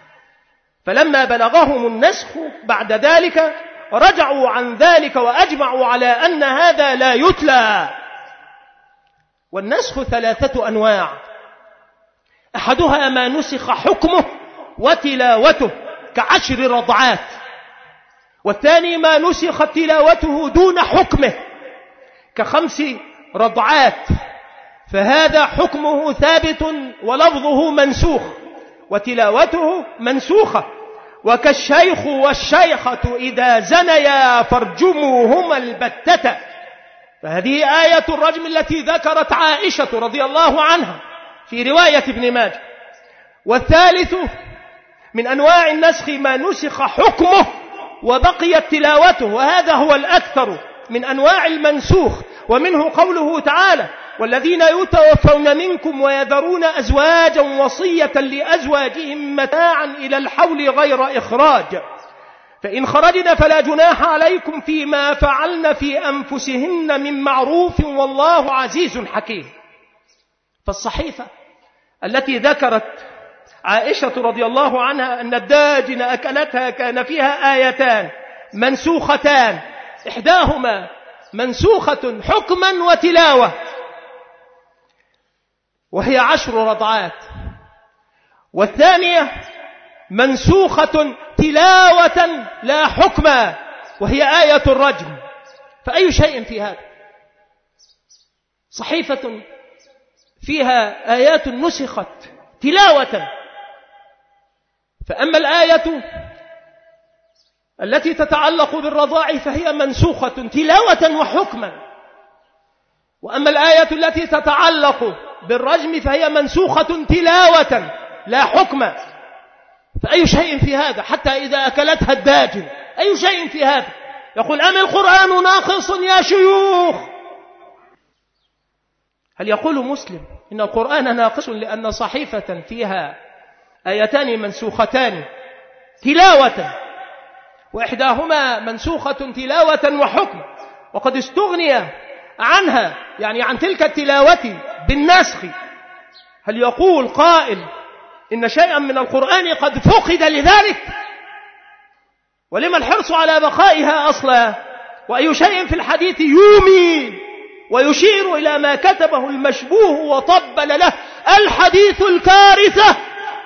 فلما بلغهم النسخ بعد ذلك رجعوا عن ذلك وأجمعوا على أن هذا لا يتلى. والنسخ ثلاثة أنواع: أحدها ما نسخ حكمه وتلاوته كعشر رضعات، والثاني ما نسخ تلاوته دون حكمه كخمس رضعات، فهذا حكمه ثابت ولفظه منسوخ وتلاوته منسوخة. وكالشيخ والشيخة إذا زنيا فارجموهما البتة، فهذه آية الرجم التي ذكرت عائشة رضي الله عنها في رواية ابن ماجه. والثالث من أنواع النسخ ما نسخ حكمه وبقيت تلاوته، وهذا هو الأكثر من أنواع المنسوخ، ومنه قوله تعالى: والذين يتوفون منكم ويذرون أزواجا وصية لأزواجهم متاعا إلى الحول غير إخراج، فإن خرجنا فلا جناح عليكم فيما فعلن في أنفسهن من معروف والله عزيز حكيم. فالصحيفة التي ذكرت عائشة رضي الله عنها أن الداجن أكلتها كان فيها آيتان منسوختان، إحداهما منسوخة حكما وتلاوة وهي عشر رضعات، والثانية منسوخة تلاوة لا حكما وهي آية الرجم. فأي شيء في هذا؟ صحيفة فيها آيات نسخت تلاوة، فأما الآية التي تتعلق بالرضاع فهي منسوخة تلاوة وحكما، وأما الآية التي تتعلق بالرجم فهي منسوخة تلاوة لا حكما. فأي شيء في هذا؟ حتى إذا أكلتها الداجن أي شيء في هذا؟ يقول: أم القرآن ناقص يا شيوخ؟ هل يقول مسلم إن القرآن ناقص لأن صحيفة فيها آيتان منسوختان تلاوة وإحداهما منسوخة تلاوة وحكم، وقد استغني عنها يعني عن تلك التلاوة بالنسخ؟ هل يقول قائل إن شيئا من القرآن قد فقد لذلك؟ ولما الحرص على بقائها أصلا؟ وأي شيء في الحديث يومي ويشير إلى ما كتبه المشبوه وطبل له الحديث الكارثة،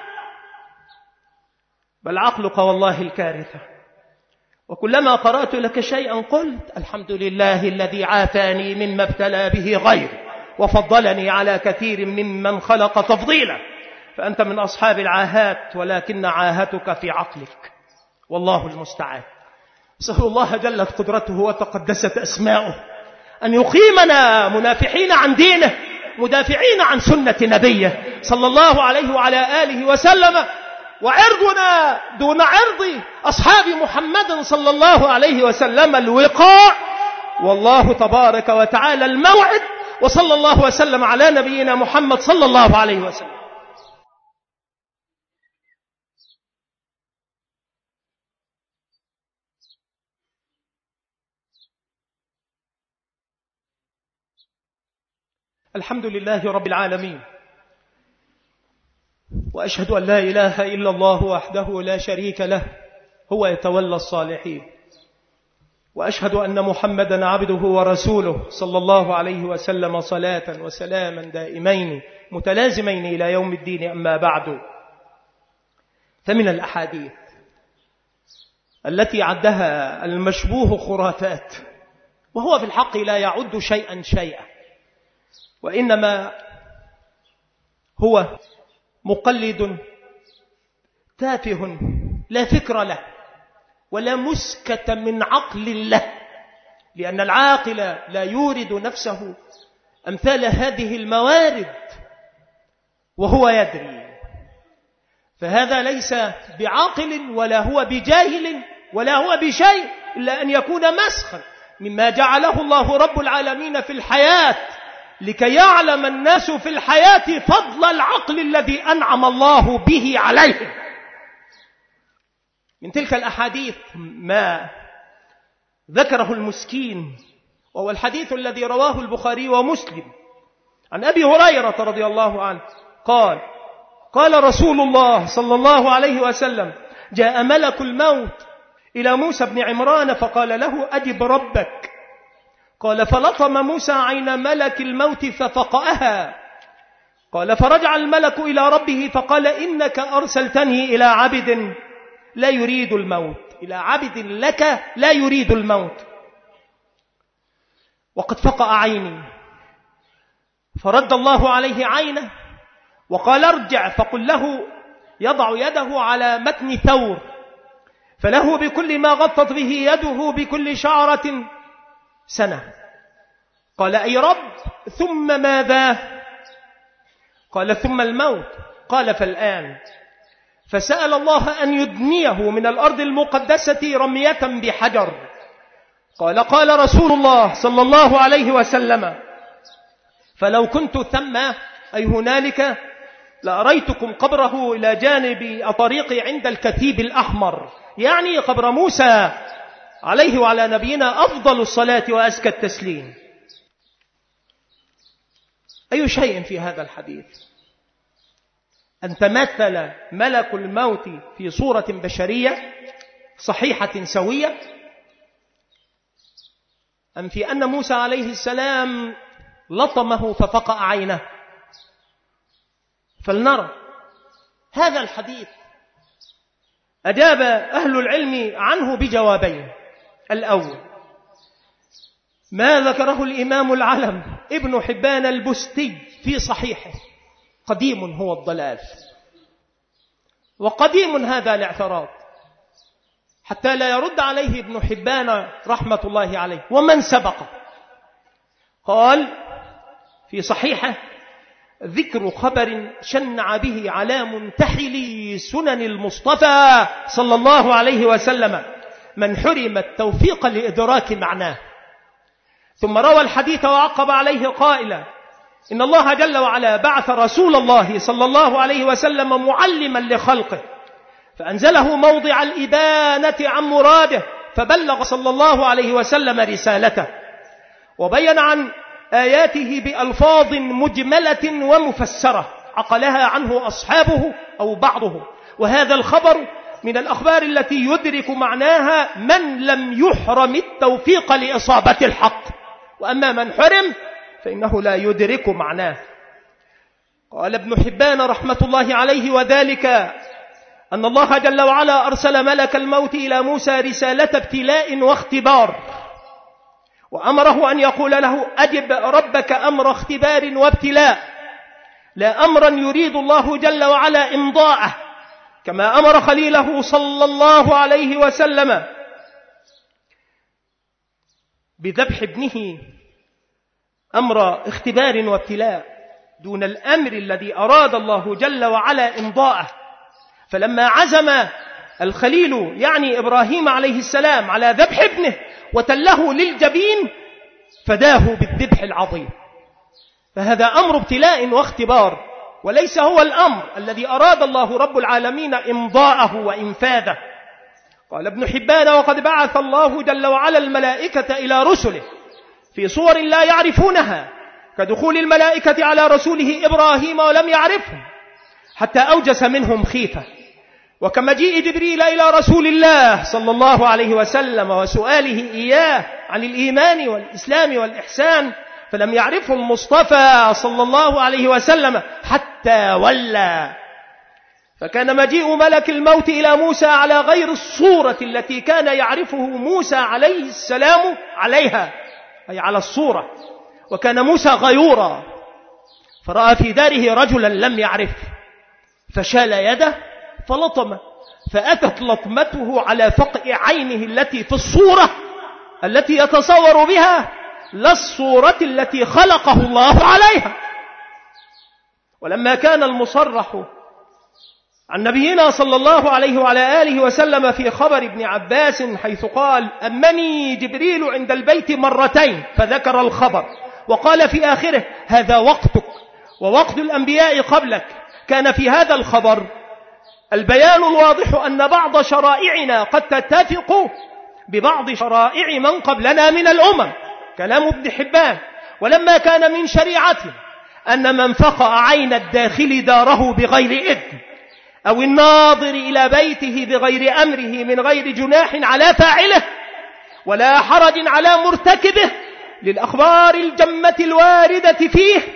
بل عقلك والله الكارثة. وكلما قرأت لك شيئا قلت: الحمد لله الذي عافاني مما ابتلى به غيري وفضلني على كثير ممن خلق تفضيلا. فأنت من أصحاب العاهات، ولكن عاهتك في عقلك، والله المستعان. أسأل الله جلت قدرته وتقدست أسماؤه أن يقيمنا منافحين عن دينه مدافعين عن سنة نبيه صلى الله عليه وعلى آله وسلم، وعرضنا دون عرض أصحاب محمد صلى الله عليه وسلم الوقاع، والله تبارك وتعالى الموعد. وصلى الله وسلم على نبينا محمد صلى الله عليه وسلم. الحمد لله رب العالمين، وأشهد أن لا إله إلا الله وحده لا شريك له، هو يتولى الصالحين. وأشهد أن محمدا عبده ورسوله صلى الله عليه وسلم صلاة وسلاما دائمين متلازمين إلى يوم الدين. أما بعد، فمن الأحاديث التي عدها المشبوه خرافات، وهو في الحق لا يعد شيئا شيئا، وإنما هو مقلد تافه لا فكر له ولا مسكة من عقل له، لأن العاقل لا يورد نفسه أمثال هذه الموارد وهو يدري، فهذا ليس بعاقل ولا هو بجاهل ولا هو بشيء، إلا أن يكون مسخا مما جعله الله رب العالمين في الحياة، لكي يعلم الناس في الحياة فضل العقل الذي أنعم الله به عليهم. من تلك الأحاديث ما ذكره المسكين، وهو الحديث الذي رواه البخاري ومسلم عن أبي هريرة رضي الله عنه قال: قال رسول الله صلى الله عليه وسلم: جاء ملك الموت إلى موسى بن عمران فقال له: أجب ربك. قال: فلطم موسى عين ملك الموت ففقأها، قال فرجع الملك إلى ربه فقال إنك أرسلتني إلى عبد لا يريد الموت، إلى عبد لك لا يريد الموت، وقد فقأ عيني. فرد الله عليه عينه وقال ارجع فقل له يضع يده على متن ثور فله بكل ما غطت به يده بكل شعرة سنة. قال أي رب ثم ماذا؟ قال ثم الموت. قال فالآن. فسأل الله أن يدنيه من الأرض المقدسة رمية بحجر. قال قال رسول الله صلى الله عليه وسلم فلو كنت ثم أي هنالك لأريتكم قبره إلى جانب الطريق عند الكثيب الأحمر، يعني قبر موسى عليه وعلى نبينا أفضل الصلاة وأزكى التسليم. أي شيء في هذا الحديث؟ أن تمثل ملك الموت في صورة بشرية صحيحة سوية، أم في أن موسى عليه السلام لطمه ففقأ عينه؟ فلنرى هذا الحديث. أجاب أهل العلم عنه بجوابين. الأول ما ذكره الإمام العلم ابن حبان البستي في صحيحه، قديم هو الضلال، وقديم هذا الاعتراض، حتى لا يرد عليه ابن حبان رحمة الله عليه ومن سبقه. قال في صحيحه ذكر خبر شنع به على منتحلي سنن المصطفى صلى الله عليه وسلم من حرم التوفيق لإدراك معناه. ثم روى الحديث وعقب عليه قائلا إن الله جل وعلا بعث رسول الله صلى الله عليه وسلم معلما لخلقه فأنزله موضع الإبانة عن مراده فبلغ صلى الله عليه وسلم رسالته وبين عن آياته بألفاظ مجملة ومفسرة عقلها عنه أصحابه أو بعضهم. وهذا الخبر من الأخبار التي يدرك معناها من لم يحرم التوفيق لإصابة الحق، وأما من حرم فإنه لا يدرك معناه. قال ابن حبان رحمة الله عليه وذلك أن الله جل وعلا أرسل ملك الموت إلى موسى رسالة ابتلاء واختبار، وأمره أن يقول له أجب ربك أمر اختبار وابتلاء، لا أمرا يريد الله جل وعلا إمضاءه، كما أمر خليله صلى الله عليه وسلم بذبح ابنه أمر اختبار وابتلاء دون الأمر الذي أراد الله جل وعلا إمضاءه. فلما عزم الخليل يعني إبراهيم عليه السلام على ذبح ابنه وتله للجبين فداه بالذبح العظيم. فهذا أمر ابتلاء واختبار، وليس هو الأمر الذي أراد الله رب العالمين إمضاءه وإنفاذه. قال ابن حبان وقد بعث الله جل وعلا الملائكة إلى رسله في صور لا يعرفونها، كدخول الملائكة على رسوله إبراهيم ولم يعرفهم حتى أوجس منهم خيفة، وكمجيء جبريل إلى رسول الله صلى الله عليه وسلم وسؤاله إياه عن الإيمان والإسلام والإحسان فلم يعرفه المصطفى صلى الله عليه وسلم حتى ولى. فكان مجيء ملك الموت إلى موسى على غير الصورة التي كان يعرفه موسى عليه السلام عليها، أي على الصورة. وكان موسى غيورا فرأى في داره رجلا لم يعرف فشال يده فلطم، فأتت لطمته على فقع عينه التي في الصورة التي يتصور بها، لا الصورة التي خلقه الله عليها. ولما كان المصرح عن نبينا صلى الله عليه وعلى آله وسلم في خبر ابن عباس حيث قال أمني جبريل عند البيت مرتين فذكر الخبر وقال في آخره هذا وقتك ووقت الأنبياء قبلك، كان في هذا الخبر البيان الواضح أن بعض شرائعنا قد تتفق ببعض شرائع من قبلنا من الأمم، كلام ابن حبان. ولما كان من شريعته أن من فقأ عين الداخل داره بغير إذن أو الناظر إلى بيته بغير أمره من غير جناح على فاعله ولا حرج على مرتكبه، للأخبار الجمة الواردة فيه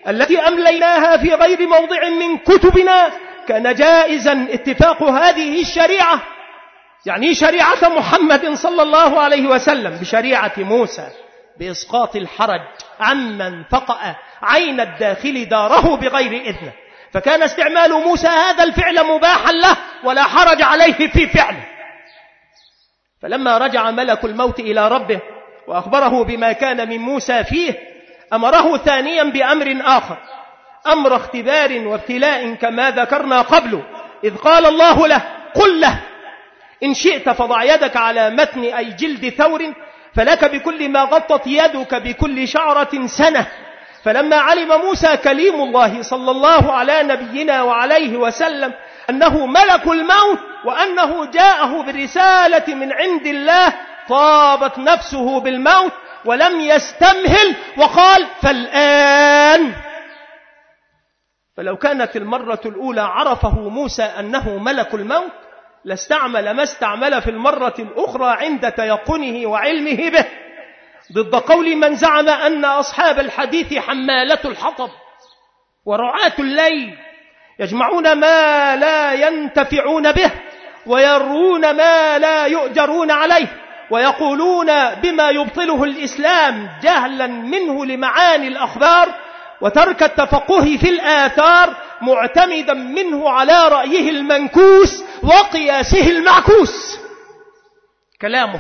التي أمليناها في غير موضع من كتبنا كان جائزا اتفاق هذه الشريعة، يعني شريعة محمد صلى الله عليه وسلم بشريعة موسى بإسقاط الحرج عمن فقأ عين الداخل داره بغير إذنه، فكان استعمال موسى هذا الفعل مباحا له ولا حرج عليه في فعله. فلما رجع ملك الموت إلى ربه وأخبره بما كان من موسى فيه أمره ثانيا بأمر آخر، أمر اختبار وابتلاء كما ذكرنا قبله، إذ قال الله له: قل له إن شئت فضع يدك على متن أي جلد ثور فلك بكل ما غطت يدك بكل شعرة سنة. فلما علم موسى كليم الله صلى الله على نبينا وعليه وسلم أنه ملك الموت وأنه جاءه بالرسالة من عند الله طابت نفسه بالموت ولم يستمهل وقال: فالآن. فلو كانت المرة الأولى عرفه موسى أنه ملك الموت لاستعمل ما استعمل في المرة الأخرى عند تيقنه وعلمه به، ضد قول من زعم أن أصحاب الحديث حمالة الحطب ورعاة الليل يجمعون ما لا ينتفعون به ويرون ما لا يؤجرون عليه ويقولون بما يبطله الإسلام جهلا منه لمعاني الأخبار وترك التفقه في الآثار معتمدا منه على رأيه المنكوس وقياسه المعكوس. كلامه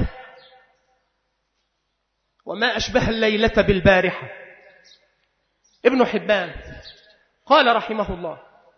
وما أشبه الليلة بالبارحة. ابن حبان قال رحمه الله: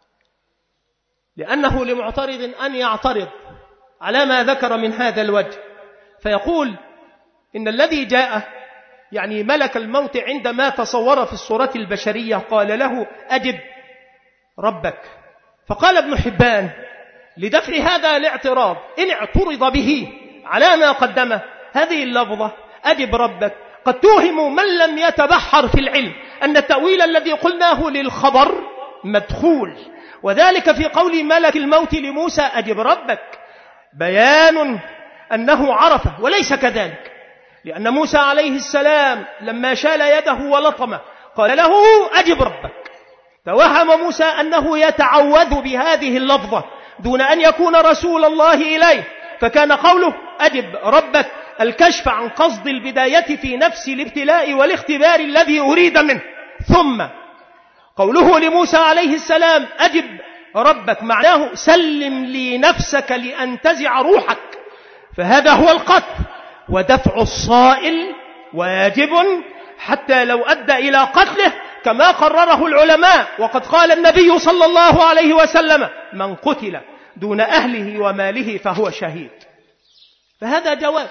لأنه لمعترض أن يعترض على ما ذكر من هذا الوجه، فيقول إن الذي جاء يعني ملك الموت عندما تصور في الصورة البشرية قال له: أجب ربك. فقال ابن حبان لدفع هذا الاعتراض إن اعترض به على ما قدمه هذه اللفظة أجب ربك قد توهم من لم يتبحر في العلم أن التأويل الذي قلناه للخبر مدخول، وذلك في قول ملك الموت لموسى أجب ربك بيان أنه عرفه، وليس كذلك، لأن موسى عليه السلام لما شال يده ولطمه قال له أجب ربك. توهم موسى أنه يتعوذ بهذه اللفظة دون أن يكون رسول الله إليه، فكان قوله أجب ربك الكشف عن قصد البداية في نفس الابتلاء والاختبار الذي أريد منه. ثم قوله لموسى عليه السلام أجب ربك معناه سلم لي نفسك لأنتزع روحك، فهذا هو القتل ودفع الصائل واجب حتى لو أدى إلى قتله كما قرره العلماء. وقد قال النبي صلى الله عليه وسلم: من قتل دون أهله وماله فهو شهيد. فهذا جواب.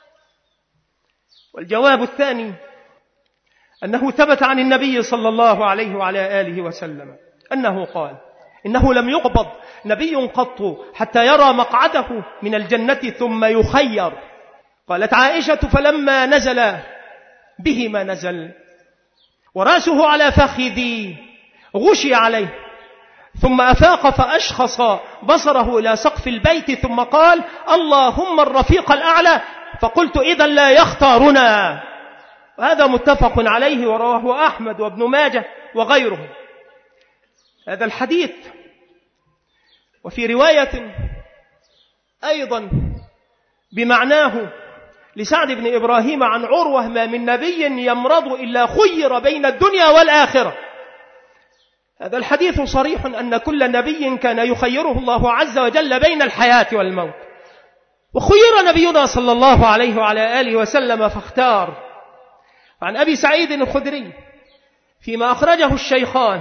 والجواب الثاني أنه ثبت عن النبي صلى الله عليه وعلى آله وسلم أنه قال: إنه لم يقبض نبي قط حتى يرى مقعده من الجنة ثم يخير. قالت عائشة: فلما نزل به ما نزل ورأسه على فخذي غشي عليه، ثم أفاق فأشخص بصره إلى سقف البيت ثم قال: اللهم الرفيق الأعلى، فقلت إذا لا يختارنا. وهذا متفق عليه ورواه أحمد وابن ماجه وغيره. هذا الحديث وفي رواية أيضا بمعناه لسعد بن إبراهيم عن عروة: ما من نبي يمرض إلا خير بين الدنيا والآخرة. هذا الحديث صريح أن كل نبي كان يخيره الله عز وجل بين الحياة والموت، وخير نبينا صلى الله عليه وعلى آله وسلم فاختار. عن أبي سعيد الخدري فيما أخرجه الشيخان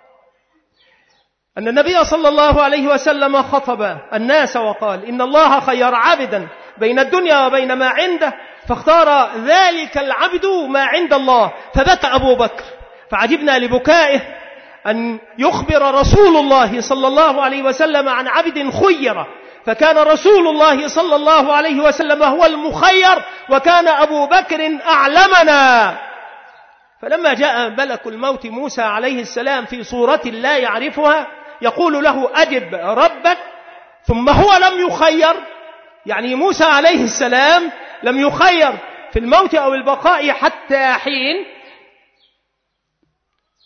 أن النبي صلى الله عليه وسلم خطب الناس وقال: إن الله خير عبدا بين الدنيا وبين ما عنده، فاختار ذلك العبد ما عند الله، فبكى أبو بكر، فعجبنا لبكائه أن يخبر رسول الله صلى الله عليه وسلم عن عبد خير، فكان رسول الله صلى الله عليه وسلم هو المخير وكان أبو بكر أعلمنا. فلما جاء ملك الموت موسى عليه السلام في صورة لا يعرفها يقول له أجب ربك، ثم هو لم يخير، يعني موسى عليه السلام لم يخير في الموت أو البقاء حتى حين،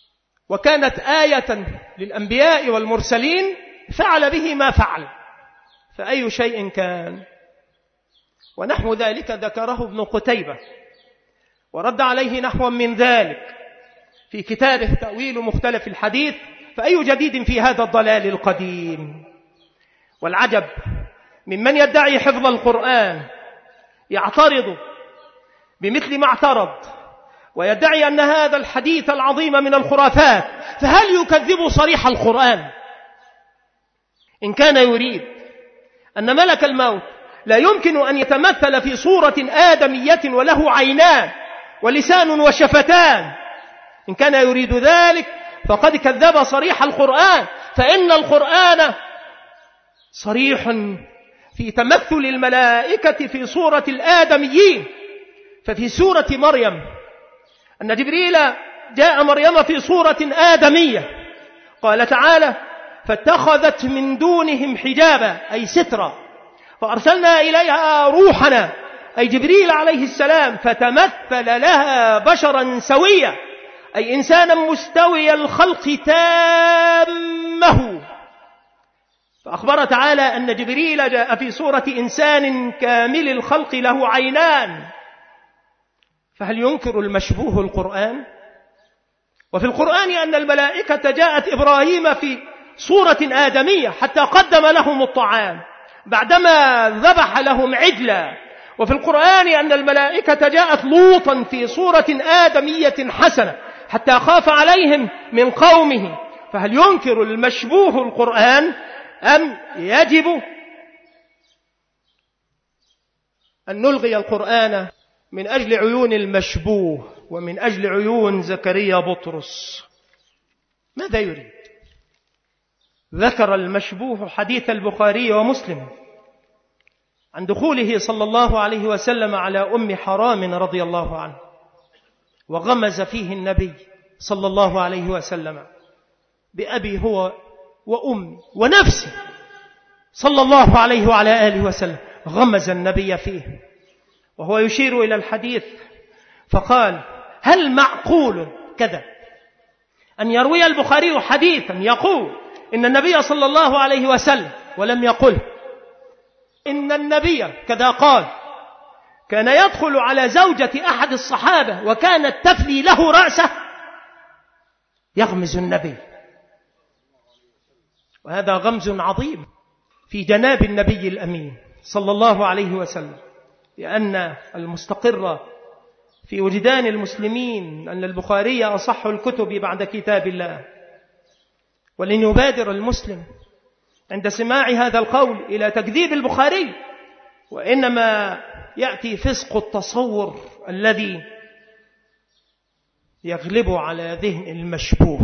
وكانت آية للأنبياء والمرسلين فعل به ما فعل، فأي شيء كان. ونحو ذلك ذكره ابن قتيبة ورد عليه نحو من ذلك في كتابه تأويل مختلف الحديث، فأي جديد في هذا الضلال القديم. والعجب ممن يدعي حفظ القرآن يعترض بمثل ما اعترض ويدعي أن هذا الحديث العظيم من الخرافات، فهل يكذب صريح القرآن؟ إن كان يريد أن ملك الموت لا يمكن أن يتمثل في صورة آدمية وله عينان ولسان وشفتان، إن كان يريد ذلك فقد كذب صريح القرآن، فإن القرآن صريح في تمثل الملائكة في صورة الآدميين. ففي سورة مريم أن جبريل جاء مريم في صورة آدمية، قال تعالى: فاتخذت من دونهم حجابا أي سترا فأرسلنا إليها روحنا أي جبريل عليه السلام فتمثل لها بشرا سويا أي إنسانا مستوي الخلق تامه. فأخبر تعالى أن جبريل جاء في صورة إنسان كامل الخلق له عينان، فهل ينكر المشبوه القرآن؟ وفي القرآن أن الملائكة جاءت إبراهيم في صورة آدمية حتى قدم لهم الطعام بعدما ذبح لهم عجلا. وفي القرآن أن الملائكة جاءت لوطا في صورة آدمية حسنة حتى خاف عليهم من قومه. فهل ينكر المشبوه القرآن أم يجب أن نلغي القرآن من أجل عيون المشبوه ومن أجل عيون زكريا بطرس؟ ماذا يريد؟ ذكر المشبوه حديث البخاري ومسلم عن دخوله صلى الله عليه وسلم على أم حرام رضي الله عنه، وغمز فيه النبي صلى الله عليه وسلم بأبي هو وأمي ونفسي صلى الله عليه وعلى آله وسلم، غمز النبي فيه وهو يشير إلى الحديث فقال: هل معقول كذا أن يروي البخاري حديثا يقول إن النبي صلى الله عليه وسلم، ولم يقل إن النبي كذا قال، كان يدخل على زوجة أحد الصحابة وكانت تفلي له رأسه؟ يغمز النبي، وهذا غمز عظيم في جناب النبي الأمين صلى الله عليه وسلم، لأن المستقر في وجدان المسلمين أن البخاري أصح الكتب بعد كتاب الله. ولن يبادر المسلم عند سماع هذا القول إلى تكذيب البخاري، وإنما يأتي فسق التصور الذي يغلب على ذهن المشبوه،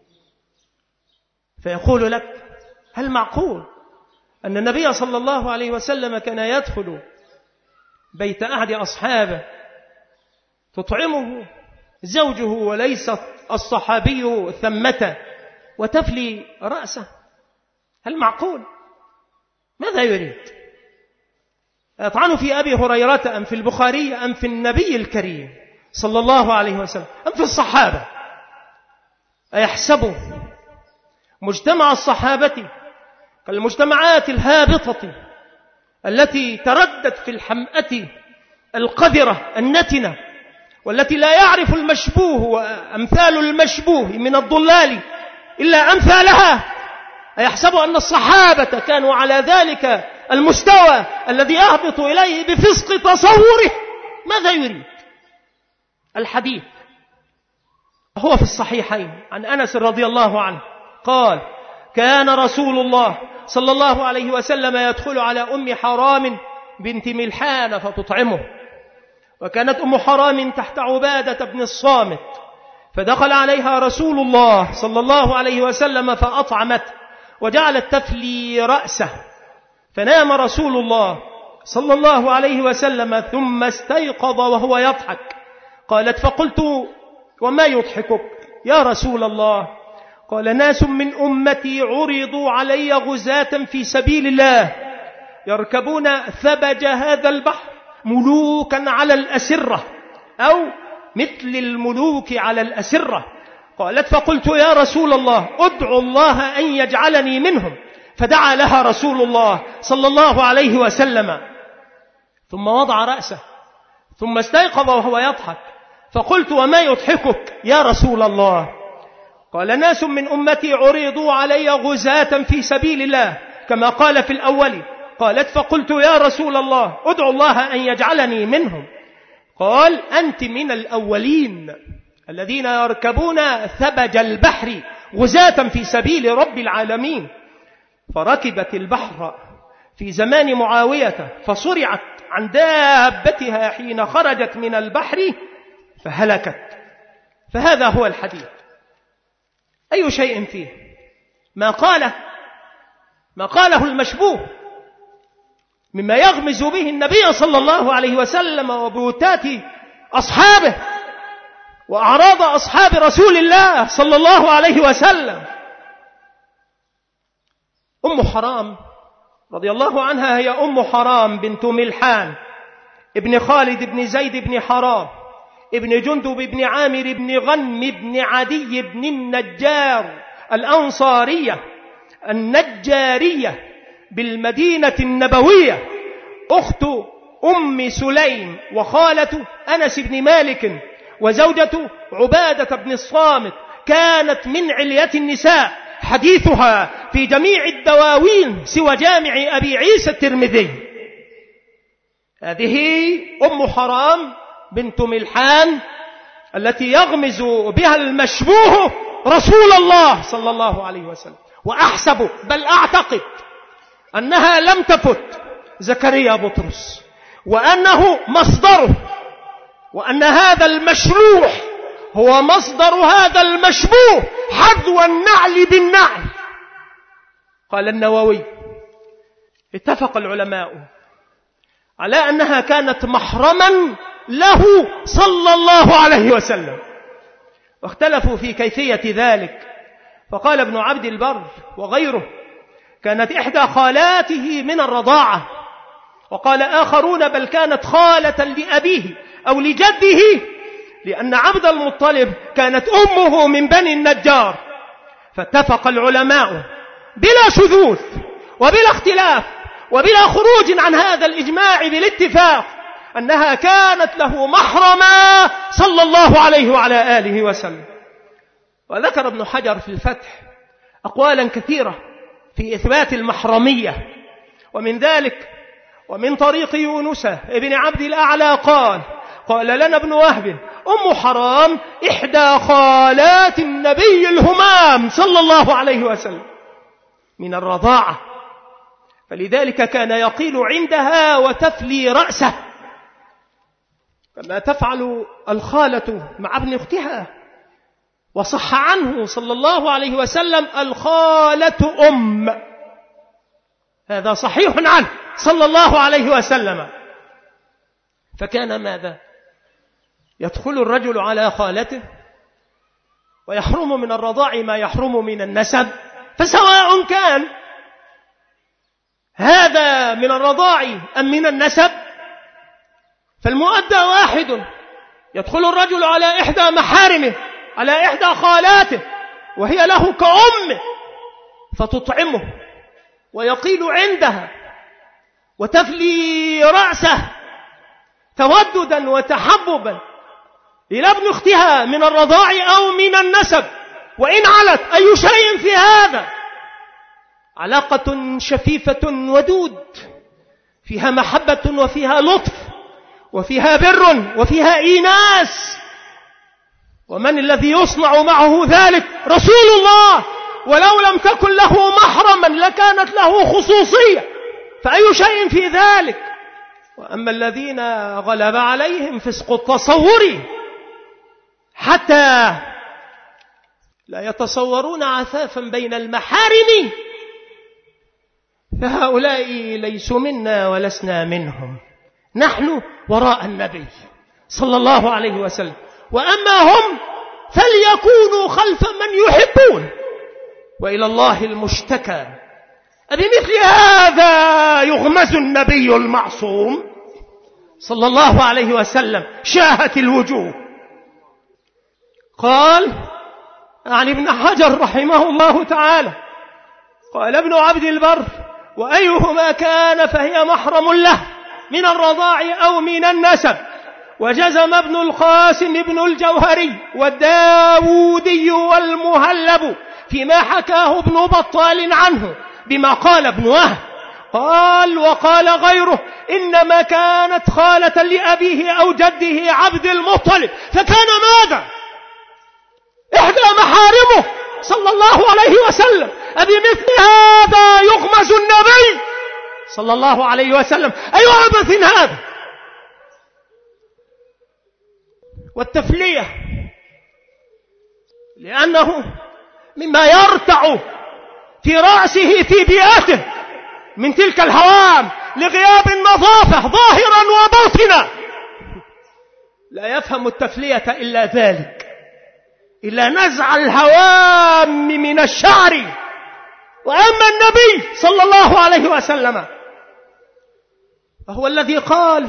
فيقول لك: هل معقول أن النبي صلى الله عليه وسلم كان يدخل بيت أحد أصحابه تطعمه زوجه وليس الصحابي ثمة وتفلي رأسه؟ هل معقول؟ ماذا يريد؟ يطعن في أبي هريرة أم في البخاري أم في النبي الكريم صلى الله عليه وسلم أم في الصحابة؟ أيحسب مجتمع الصحابة كالمجتمعات الهابطة التي تردت في الحمأة القذرة النتنة، والتي لا يعرف المشبوه وأمثال المشبوه من الضلال إلا أمثالها؟ أيحسب أن الصحابة كانوا على ذلك المستوى الذي يهبط إليه بفسق تصوره؟ ماذا يريد؟ الحديث هو في الصحيحين عن أنس رضي الله عنه قال: كان رسول الله صلى الله عليه وسلم يدخل على أم حرام بنت ملحان فتطعمه، وكانت أم حرام تحت عبادة بن الصامت، فدخل عليها رسول الله صلى الله عليه وسلم فأطعمته وجعلت تفلي رأسه، فنام رسول الله صلى الله عليه وسلم ثم استيقظ وهو يضحك. قالت: فقلت: وما يضحكك يا رسول الله؟ قال: ناس من أمتي عرضوا علي غزاة في سبيل الله يركبون ثبج هذا البحر ملوكا على الأسرة، أو مثل الملوك على الأسرة. قالت فقلت يا رسول الله ادعو الله أن يجعلني منهم، فدعا لها رسول الله صلى الله عليه وسلم، ثم وضع رأسه، ثم استيقظ وهو يضحك، فقلت وما يضحكك يا رسول الله؟ قال ناس من أمتي عرضوا علي غزاة في سبيل الله كما قال في الأول. قالت فقلت يا رسول الله ادعو الله أن يجعلني منهم. قال أنت من الأولين الذين يركبون ثبج البحر غزاة في سبيل رب العالمين. فركبت البحر في زمان معاوية فصرعت عن دابتها حين خرجت من البحر فهلكت. فهذا هو الحديث. أي شيء فيه ما قاله ما قاله المشبوه مما يغمز به النبي صلى الله عليه وسلم وبهتات أصحابه وأعراض أصحاب رسول الله صلى الله عليه وسلم. أم حرام رضي الله عنها هي أم حرام بنت ملحان ابن خالد بن زيد بن حرام ابن جندب بن عامر بن غنم بن عدي بن النجار الأنصارية النجارية بالمدينة النبوية، أخت أم سليم وخالة أنس بن مالك وزوجة عبادة بن الصامت. كانت من علية النساء، حديثها في جميع الدواوين سوى جامع أبي عيسى الترمذي. هذه أم حرام بنت ملحان التي يغمز بها المشبوه رسول الله صلى الله عليه وسلم. وأحسب بل أعتقد أنها لم تفت زكريا بطرس، وأنه مصدره، وأن هذا المشروح هو مصدر هذا المشبوه حذو النعل بالنعل. قال النووي اتفق العلماء على أنها كانت محرما له صلى الله عليه وسلم، واختلفوا في كيفية ذلك. فقال ابن عبد البر وغيره كانت إحدى خالاته من الرضاعة، وقال آخرون بل كانت خالة لأبيه أو لجده، لأن عبد المطلب كانت أمه من بني النجار. فاتفق العلماء بلا شذوذ وبلا اختلاف وبلا خروج عن هذا الإجماع بالاتفاق أنها كانت له محرما صلى الله عليه وعلى آله وسلم. وذكر ابن حجر في الفتح أقوالا كثيرة في إثبات المحرمية، ومن ذلك ومن طريق يونس ابن عبد الأعلى قال قال لنا ابن وهب أم حرام إحدى خالات النبي الهمام صلى الله عليه وسلم من الرضاعة، فلذلك كان يقيل عندها وتفلي رأسه كما تفعل الخالة مع ابن أختها. وصح عنه صلى الله عليه وسلم الخالة أم، هذا صحيح عنه صلى الله عليه وسلم. فكان ماذا؟ يدخل الرجل على خالته ويحرم من الرضاع ما يحرم من النسب، فسواء كان هذا من الرضاع أم من النسب فالمؤدى واحد. يدخل الرجل على إحدى محارمه، على إحدى خالاته وهي له كأمه، فتطعمه ويقيل عندها وتفلي رأسه توددا وتحببا إلى ابن أختها من الرضاع أو من النسب. وإن علت أي شيء في هذا علاقة شفيفة ودود فيها محبة وفيها لطف وفيها بر وفيها إيناس. ومن الذي يصنع معه ذلك؟ رسول الله، ولو لم تكن له محرما لكانت له خصوصية، فأي شيء في ذلك؟ وأما الذين غلب عليهم فسق التصور حتى لا يتصورون عفافا بين المحارم فهؤلاء ليسوا منا ولسنا منهم، نحن وراء النبي صلى الله عليه وسلم، وأما هم فليكونوا خلف من يحبون، وإلى الله المشتكى. أبمثل هذا يغمز النبي المعصوم صلى الله عليه وسلم شاهت الوجوه. قال عن ابن حجر رحمه الله تعالى قال ابن عبد البر: وأيهما كان فهي محرم له من الرضاع أو من النسب. وجزم ابن القاسم بن الجوهري والداودي والمهلب فيما حكاه ابن بطال عنه بما قال ابن وهب. قال: وقال غيره: إنما كانت خالة لأبيه أو جده عبد المطلب، فكان ماذا؟ إحدى محارمه صلى الله عليه وسلم. أبمثل هذا يغمز النبي صلى الله عليه وسلم؟ أي عبث هذا؟ والتفلية لأنه مما يرتع في رأسه في بيئته من تلك الهوام لغياب النظافة ظاهرا وباطنا. لا يفهم التفلية إلا ذلك، إلا نزع الهوام من الشعر. وأما النبي صلى الله عليه وسلم فهو الذي قال: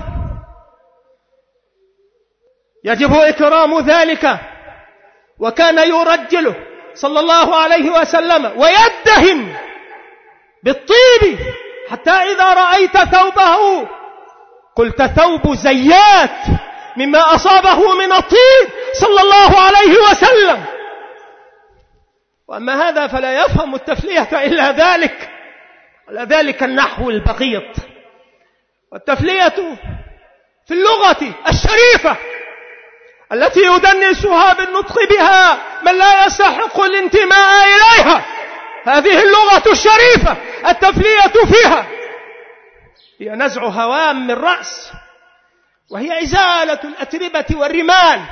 يجب إكرام ذلك. وكان يرجله صلى الله عليه وسلم ويدهن بالطيب حتى إذا رأيت ثوبه قلت ثوب زيات مما أصابه من الطيب صلى الله عليه وسلم. وأما هذا فلا يفهم التفلية إلا ذلك، على ذلك النحو البغيض. والتفلية في اللغة الشريفة التي يدنسها بالنطق بها من لا يستحق الانتماء إليها، هذه اللغة الشريفة التفلية فيها هي نزع هوام من رأس، وهي إزالة الأتربة والرمال.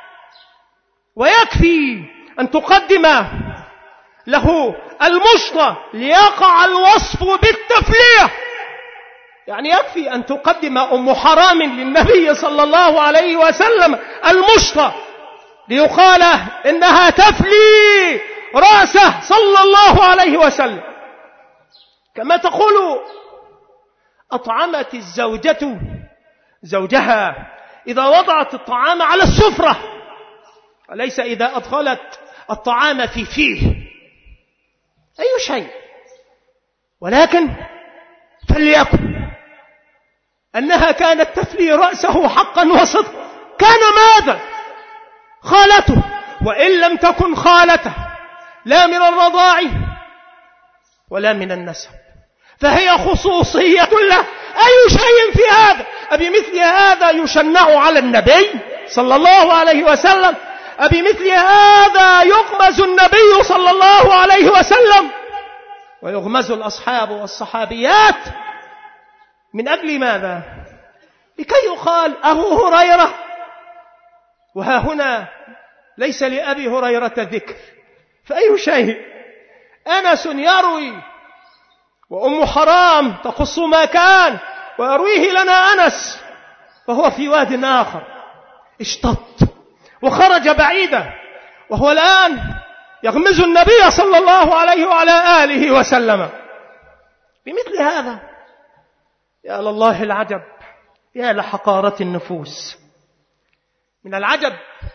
ويكفي أن تقدم له المشط ليقع الوصف بالتفلية. يعني يكفي أن تقدم أم حرام للنبي صلى الله عليه وسلم المشط ليقال إنها تفلي رأسه صلى الله عليه وسلم. كما تقول: أطعمت الزوجة زوجها إذا وضعت الطعام على السفرة، وليس إذا أدخلت الطعام في فيه. أي شيء، ولكن فليكن أنها كانت تفلي رأسه حقا وصدقا. كان ماذا؟ خالته، وإن لم تكن خالته لا من الرضاع ولا من النسب، فهي خصوصية له. أي شيء في هذا؟ أبمثل هذا يشنع على النبي صلى الله عليه وسلم؟ أبمثل هذا يغمز النبي صلى الله عليه وسلم ويغمز الأصحاب والصحابيات؟ من أجل ماذا؟ لكي يقال أبو هريرة، وها هنا ليس لأبي هريرة ذكر. فأي شيء؟ أنس يروي وأم حرام تقص ما كان ويرويه لنا أنس، وهو في واد آخر اشتط وخرج بعيدا، وهو الآن يغمز النبي صلى الله عليه وعلى آله وسلم. بمثل هذا يا لله العجب، يا لحقارة النفوس. من العجب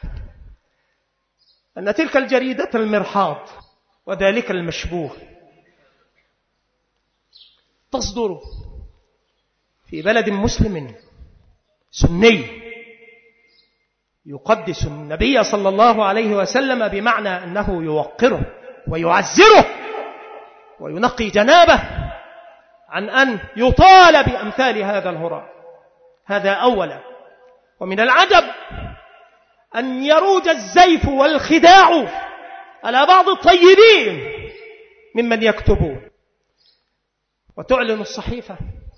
أن تلك الجريدة المرحاض وذلك المشبوه تصدر في بلد مسلم سني يقدس النبي صلى الله عليه وسلم، بمعنى أنه يوقره ويعزره وينقي جنابه عن أن يطال بأمثال هذا الهراء. هذا أولا. ومن العجب أن يروج الزيف والخداع على بعض الطيبين ممن يكتبون، وتعلن الصحيفة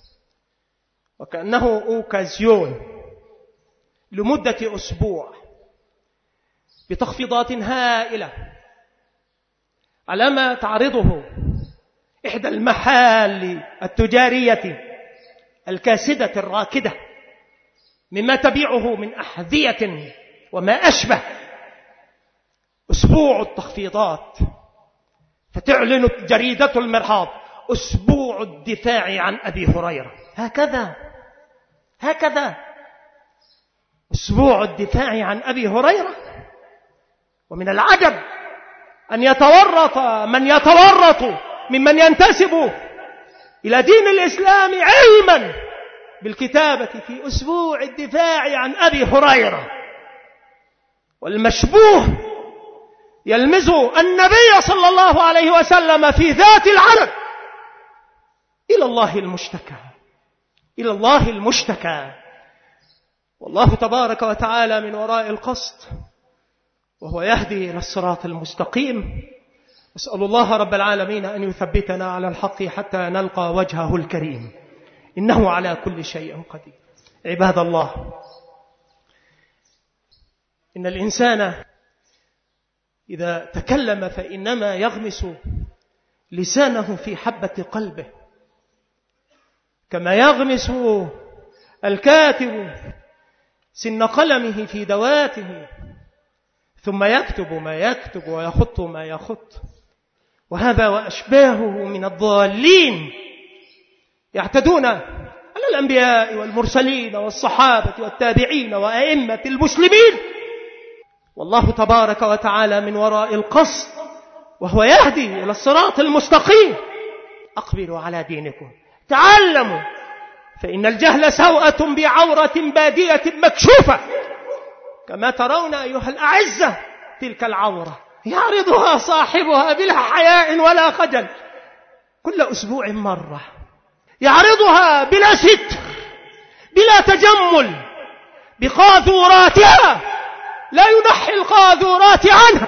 وكأنه أوكازيون لمدة أسبوع بتخفيضات هائلة على ما تعرضه إحدى المحال التجارية الكاسدة الراكدة مما تبيعه من أحذية وما أشبه. أسبوع التخفيضات، فتعلن جريدة المرحاض أسبوع الدفاع عن أبي هريرة. هكذا هكذا أسبوع الدفاع عن أبي هريرة. ومن العجب أن يتورط من يتورط ممن ينتسب إلى دين الإسلام علما بالكتابة في أسبوع الدفاع عن أبي هريرة، والمشبوه يلمز النبي صلى الله عليه وسلم في ذات العرب. إلى الله المشتكى، إلى الله المشتكى. والله تبارك وتعالى من وراء القصد، وهو يهدي إلى الصراط المستقيم. أسأل الله رب العالمين أن يثبتنا على الحق حتى نلقى وجهه الكريم، إنه على كل شيء قدير. عباد الله، إن الإنسان إذا تكلم فإنما يغمس لسانه في حبة قلبه، كما يغمس الكاتب سن قلمه في دواته، ثم يكتب ما يكتب ويخط ما يخط. وهذا وأشباهه من الضالين يعتدون على الأنبياء والمرسلين والصحابة والتابعين وأئمة المسلمين، والله تبارك وتعالى من وراء القصد، وهو يهدي إلى الصراط المستقيم. أقبلوا على دينكم، تعلموا، فإن الجهل سوءة بعورة بادية مكشوفة. كما ترون أيها الأعزة تلك العورة يعرضها صاحبها بلا حياء ولا خجل، كل أسبوع مرة يعرضها بلا ستر بلا تجمل بقاذوراتها، لا ينحي القاذورات عنها،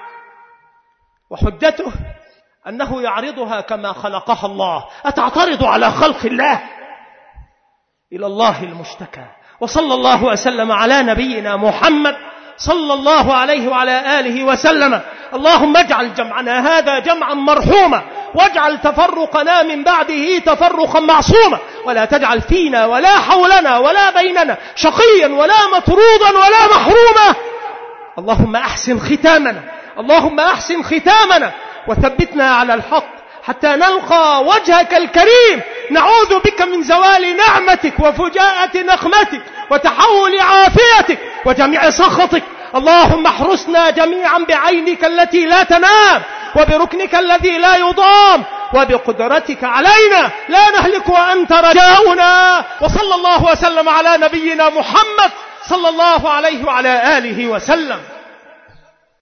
وحجته أنه يعرضها كما خلقها الله. أتعترض على خلق الله؟ إلى الله المشتكى. وصلى الله وسلم على نبينا محمد صلى الله عليه وعلى آله وسلم. اللهم اجعل جمعنا هذا جمعا مرحوما، واجعل تفرقنا من بعده تفرقا معصوما، ولا تجعل فينا ولا حولنا ولا بيننا شقيا ولا مطرودا ولا محروما. اللهم أحسن ختامنا، اللهم أحسن ختامنا، وثبتنا على الحق حتى نلقى وجهك الكريم. نعوذ بك من زوال نعمتك وفجاءة نقمتك وتحول عافيتك وجميع سخطك. اللهم احرسنا جميعا بعينك التي لا تنام، وبركنك الذي لا يضام، وبقدرتك علينا لا نهلك وأنت رجاؤنا. وصلى الله وسلم على نبينا محمد صلى الله عليه وعلى آله وسلم.